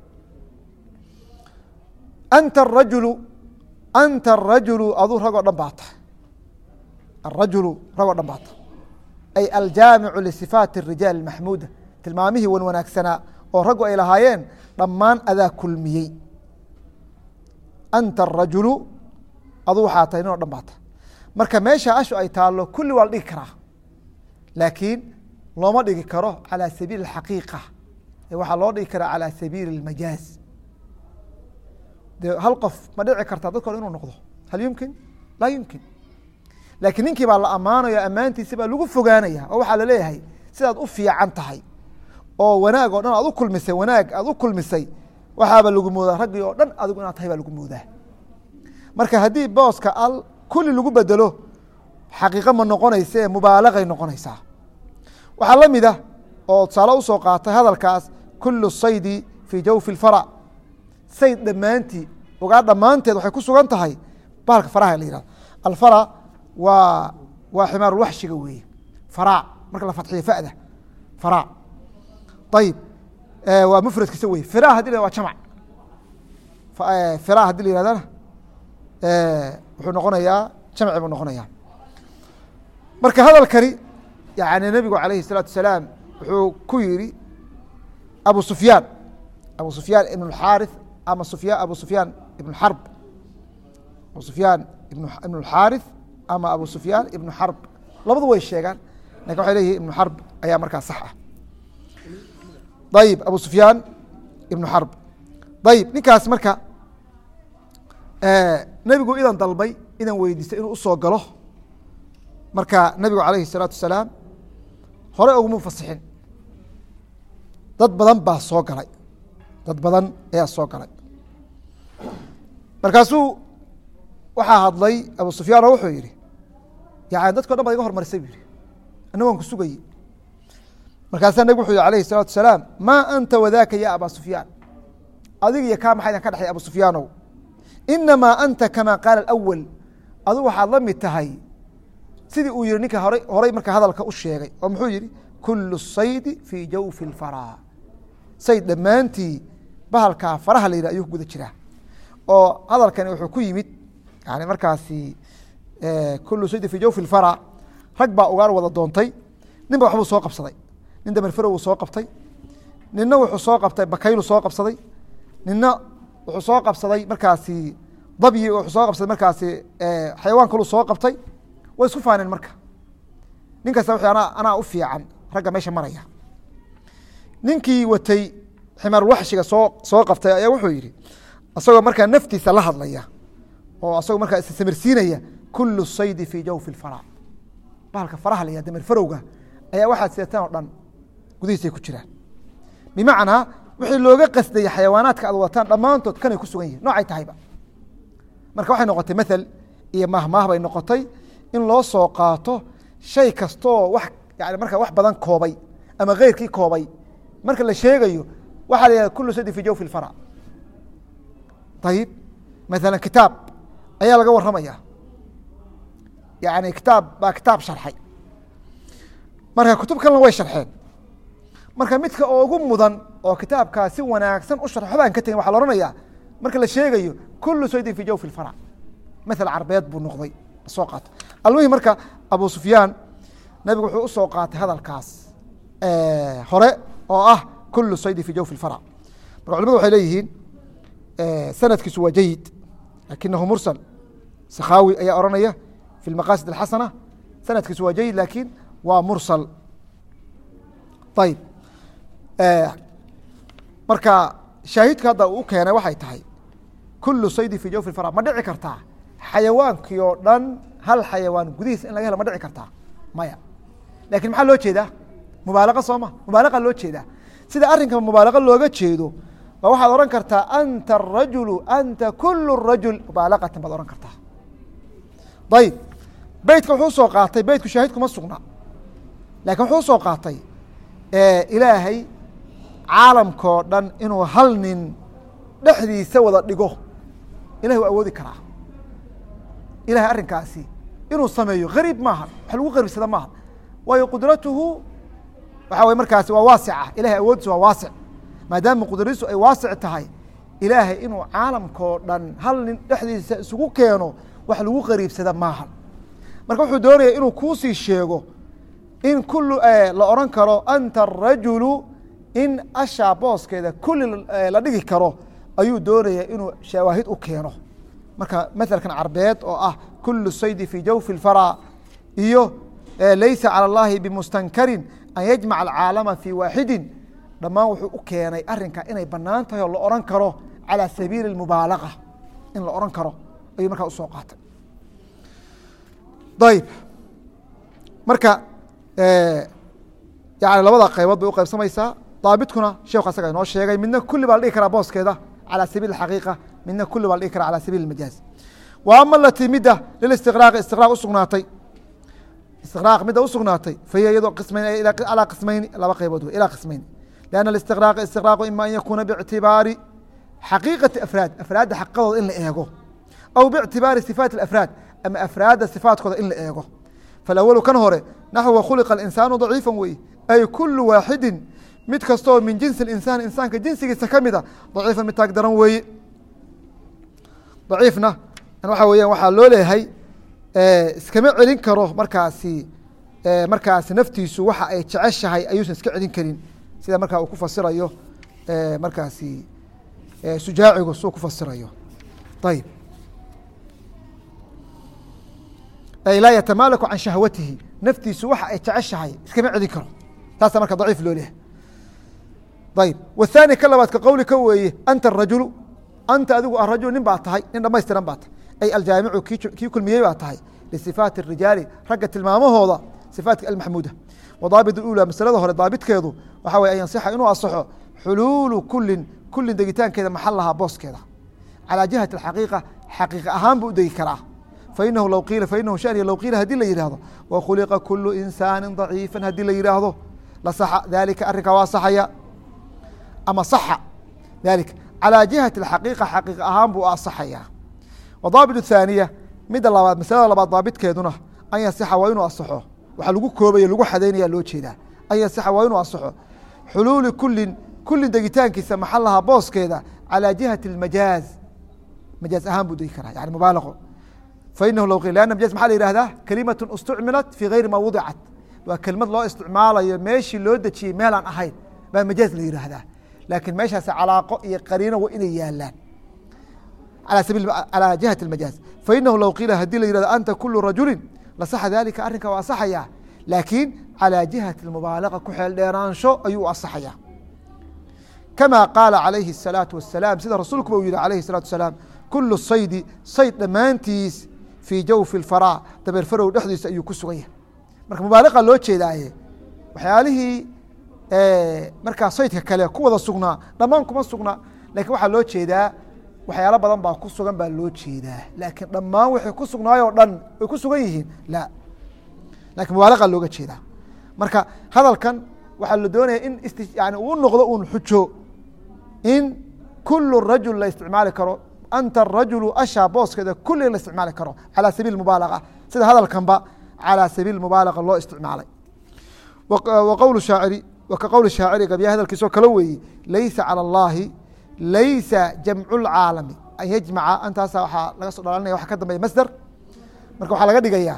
anta arajulu aduu ragoo dhan baa tahay arajulu ragoo dhan baa tahay ay aljaamicu lisifaati الrijaal اmaxmuuda tilmaamihii wan wanaagsanaa oo raggu ay lahaayeen dhammaan adaa kulmiyey anta arajulu aduu waxaa tahay nin o dhan baa tahay marka meesha ashu ay taalo kulli waa la dhigi karaa laakiin looma dhigi karo calى sabiili اxaqiiqa waxaa loo dhigi karaa calى sabiili اlmajaaz de hal qof ma dhici kartaa dadka o inuu noqdo hal yumkin laa yumkin laakiin ninkii baa la ammaanaya ammaantiisi baa lagu fogaanaya oo waxaa laleeyahay sidaad u fiican tahay oo wanaag oo dhan aad u kulmisay wanaag aad u kulmisay waxaaba lagu moodaa raggii oo dhan adigu inaad tahay baa lagu moodaa marka haddii booska al kulli lagu bedelo xaqiiqo ma noqonaysa ee mubaalagay noqonaysaa waxaa la mid ah oo tusaale usoo qaatay hadalkaas kulu saydi fii jawfi اlfara sayd dhammaantii ogaa dhammaanteed waxay ku sugan tahay bahalka faraha la yihahdo alfara waa ximaarulwaxshiga weeye fara marka la fadxiyo fada fara ayib waa mufradkiisa weye fira haddi la waa jamc fira haddi la yihahdana wuxuu noqonayaa jamci buu noqonayaa marka hadalkani yani nebigu alayhi الsalaatu wasalaam wuxuu ku yihi abu sufyaan ibn اxaarith ama abu sufyaan ibn xarb abu sufyaan ibn اxaarith ama abu sufyaan ibn xarb labadu way sheegaan lakin waxay leyihin ibn xarb ayaa markaa sax ah ayib abu sufyaan ibn xarb ayib ninkaas marka nebigu idan dalbay idan weydiistay inuu usoo galo marka nebigu alayhi الsalaatu wasalaam hore uguma fasixin dad badan baa soo galay dad badan ayaa soo galay markaasuu waxaa hadlay abu sufyaan oo wuxuu yihi yani dadko dhan baad iga hormarisay bu yihi ana waan ku sugayey markaasaa nebig wuxuu yihi alayhi الsalaatu wasalaam maa anta wadaaka ya aba sufyaan adig iyo kaa maxaydan ka dhexay abu sufyaanow inamaa anta kama qaala اأwal adigu waxaad la mid tahay sidii uu yihi ninka horay marka hadalka u sheegay oo muxuu yihi kulu saydi fii jawfi اlfara sayd dhammaantii bahalkaa faraha la yidhah ayuu ku guda jiraa oo hadalkani wuxuu ku yimid yani markaasi kulu saydi fii jawfi اlfara rag baa ugaar wada doontay nin ba waxbuu soo qabsaday nin damer farow soo qabtay nina wuxuu soo qabtay bakaylu soo qabsaday nina wuxuu soo qabsaday markaasi dabyi wuxuu soo qabsaday markaasi xayawaan kaluu soo qabtay way isku faaneen marka nin kasta wuxuu anaa u fiican ragga meesha maraya ninkii watay ximaarulwaxshiga soo qabtay ayaa wuxuu yihi isagoo markaa naftiisa la hadlaya oo isagoo markaa issamirsiinaya kulu saydi fii jawfi اlfara bahalka faraha la yihah damer farowga ayaa waxaad sidataan oo dhan gudihiisay ku jiraan bimacnaa wixii looga qasdaya xayawaanaadka aad wataan dhammaantood kanay ku sugan yihin noocay tahayba marka waxay noqotay mathel iyo mahmaah bay noqotay in loo soo qaato shay kastoo wax yani marka wax badan koobay ama keyrkii koobay marka la sheegayo waxaa la yihahda kulu saydin fi jawfi اlfarc. ayib maala kitaab ayaa laga waramaya, yani kitaab baa kitaab sharxay, marka kutub kalena way sharxeen, marka midka ugu mudan oo kitaabkaa si wanaagsan u sharx waxba aan ka tegin waxa la ohanaya marka la sheegayo kulu saydin fi jawfi اlfarc, maal carbeed buu noqday soo qaato. almuhim marka abu sufyaan nabigu wuxuu usoo qaatay hadalkaas hore oo ah kulu saydin fi jawfi اlfarc. marka culimadu waxay leeyihiin sanadkiisu waa jayid lakinahu mursal. sakhawi ayaa oranaya fi maqasid اxasana sanadkiisu waa jayid lakin waa mursal. ayib marka shaahidka hadda uu keenay waxay tahay kulu saydin fi jawfi اfarc. ma dhici kartaa xayawaankii oo dhan hal xayawaan gudihiisa in laga helo ma dhici kartaa? maya. lakin maxaa loo jeedaa? mubaalaqa sooma, mubaalaqa loo jeedaa. sida arrinka mubaalaqa looga jeedo ba waxaad ohan kartaa anta arajulu anta kulu rajul mubaalaqatan baad ohan kartaa. ayib beytka wuxuu soo qaatay, beytku shaahidkuma sugna, lakin wuxuu soo qaatay ilaahay caalamkao dhan inuu hal nin dhexdiisa wada dhigo ilahay waa awoodi karaa. ilahay arrinkaasi inuu sameeyo gariib maaha, wax lagu qaribsada maaha, waayo qudratuhu waxa way markaasi waa waasica. ilahay awoodiisa waa waasic, maadaama qudradiisu ay waasic tahay, ilaahay inuu caalamkao dhan hal nin dhexdiisa isugu keeno wax lagu qariibsada maaha. marka wuxuu doonaya inuu kuusii sheego in kulu la oran karo anta arajulu, in ashaa booskeeda kulli la dhigi karo ayuu doonaya inuu shawaahid u keeno. marka maelkan carbeed oo ah kulu saydi fi jawfi اlfarc iyo laysa calى اllahi bimustankarin an yajmac alcaalama fi waaxidi, dhammaan wuxuu u keenay arinka inay banaan tahay oo la oran karo calى sabiili اmubaalaqa, in la oran karo ayuu markaa usoo qaatay. ayb marka yani labada qaybood bay uqaybsamaysaa. daabitkuna sheekhu asaga inoo sheegay, midna kulli baa la dhihi karaa booskeeda calى sabiil xaqiiqa, midna kulli baa la dhihi karaa calى sabiil majaaz. wa ama alatii midda lilistiqraaqi istiqraaq usugnaatay, istiqraaq midda usugnaatay fahiya iyadoo qismayn alaa qismayni, laba qaybood wey ilaa qismayn. lianna alistiqraaqa istiqraaqu ima an yakuuna biictibaari xaqiiqati afraad, afraadda xaqadooda in la eego, aw biictibaari sifaati afraad, ama afraadda sifaatkooda in la eego. falawalu kan hore naxwa khuliqa insaanu daciifa wey, ay kulu waaxidin mid kastoo min jinsi insaan insaanka jinsigiisa kamida daciifan mid taag daran weeye. daciifna waxa weeyaan waxaa loo leeyahay iskama celin karo markaasi naftiisu waxa ay jeceshahay ayuusan iska celin karin, sida markaa uu ku fasirayo markaasi sujaacigu suu ku fasirayo. ayib ay laa yatamaalaku can shahwatihi, naftiisu waxa ay jeceshahay iskama celin karo, taasa marka daciif loo leeyahay. ayb wthaani ka labaad ka qowli ka weeye anta arajulu, anta adigu arajul nin baa tahay, nin dhamaystiran baa tahay, ay aljaamicu kii kulmiyey baa tahay lisifaati الrijaali, ragga tilmaamahooda sifaatka almaxmuuda. wadaabit اulى masalada hore daabitkeedu waxa wey an yansixa inuu asaxo xuluulu kulin degitaankeeda maxalaha booskeeda calى jihati اxaqiiqa, xaqiiqa ahaan buu u degi karaa. fainahu low qiila fainahu shaniya low qiila hadii la yihahdo wakhuliqa kulu insaani ضaciifa hadii la yidhaahdo lasaxa dalika arrinkaa waa saxaya, ama saxa dalika calى jihati اxaqiiqa, xaqiiqa ahaan buu asaxaya. wadaabit الthaaniya midda labaad, masalada labaad daabitkeeduna an yansixa waa inuu asaxo, waxa lagu koobaya lagu xadaynaya loo jeedaa, an yansixa waa inuu asaxo xuluuli kulin degitaankiisa maxalaha booskeeda calى jihati اmajaaz, majaaz ahaan buu degi karaa, yani mubaalaqo. fainahu low qila ana majaaz maxaa la yihahdaa kalimaة اstucmilat fi gayri ma wadicat, waa kelimad loo isticmaalayo meeshii loo dejiyey meelaan ahayn baa majaaz la yihahdaa, lakin meeshaas calaaqo iyo qariino waa inay yaalaan calى jihati اmajaaz. fainahu low qiila hadii la yihahdo anta kulu rajuli lasaxa dalika arrinka waa asaxaya, laakiin calى jihati mubaalaqa ku xeel dheeraansho ayuu asaxaya. kama qaala calayhi الsalaaةu wasalaam, sida rasuulkuba uu yihi alayhi الsalatu wasalaam kulu saydi sayd dhammaantiis fii jawfi اlfarا, dabeer farow dhexdiisa ayuu ku sugan yahay. marka mubaalaqa loo jeedaaye waxyaalihii markaa saydka kale ku wada sugnaa dhammaan kuma sugnaa, lakin waxaa loo jeedaa waxyaalo badan baa ku sugan baa loo jeedaa laakiin dhammaan wixii ku sugnaayoo dhan way ku sugan yihiin la lakin mubaalaqa looga jeedaa marka hadalkan waxaa la doonaya in yani uu noqdo un xujo in kulu rajul la isticmaali karo anta arajulu ashaa booskeeda kulli la isticmaali karo calى sabiil mubaalaga sida hadalkanba calى sabiil mubaalaga loo isticmaalay waqowl shaaciri waka qowl shaaciri gabya hadalkiisoo kale weeye laysa calى اllahi laysa jamcu اlcaalami an yajmaca antaasa waxaa laga soo dhalanaya waxa ka dambeya masder marka waxaa laga dhigayaa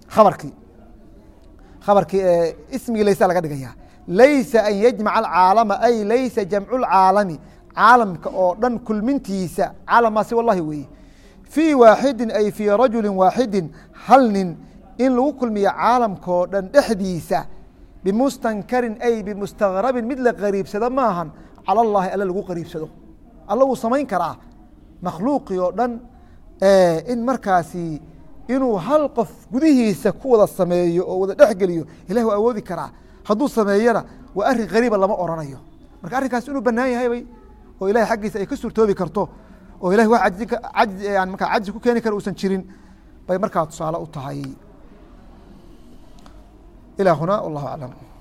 khabarkii ismigii laysa laga dhigaya laysa an yajmaca alcaalama ay laysa jamcu lcaalami caalamka oo dhan kulmintiisa caalamaasi wallahi weeye fii waaxidin ay fii rajuli waaxidin hal nin in lagu kulmiyo caalamkao dhan dhexdiisa bimustankarin ay bimustagrabin mid la qariibsado maahan cala allahi alle lagu qariibsado alla wuu samayn karaa makhluuqii oo dhan in markaasi inuu hal qof gudihiisa ku wada sameeyo oo wada dhexgeliyo ilah waa awoodi karaa hadduu sameeyana waa arrin qariiba lama oranayo marka arrinkaas inuu banaan yahaybay oo ilahay xaggiisa ay ka suurtoobi karto oo ilahay wax markaa cajzi ku keeni kara uusan jirin bay markaa tusaale u tahay ilaa huna wallahu aclam.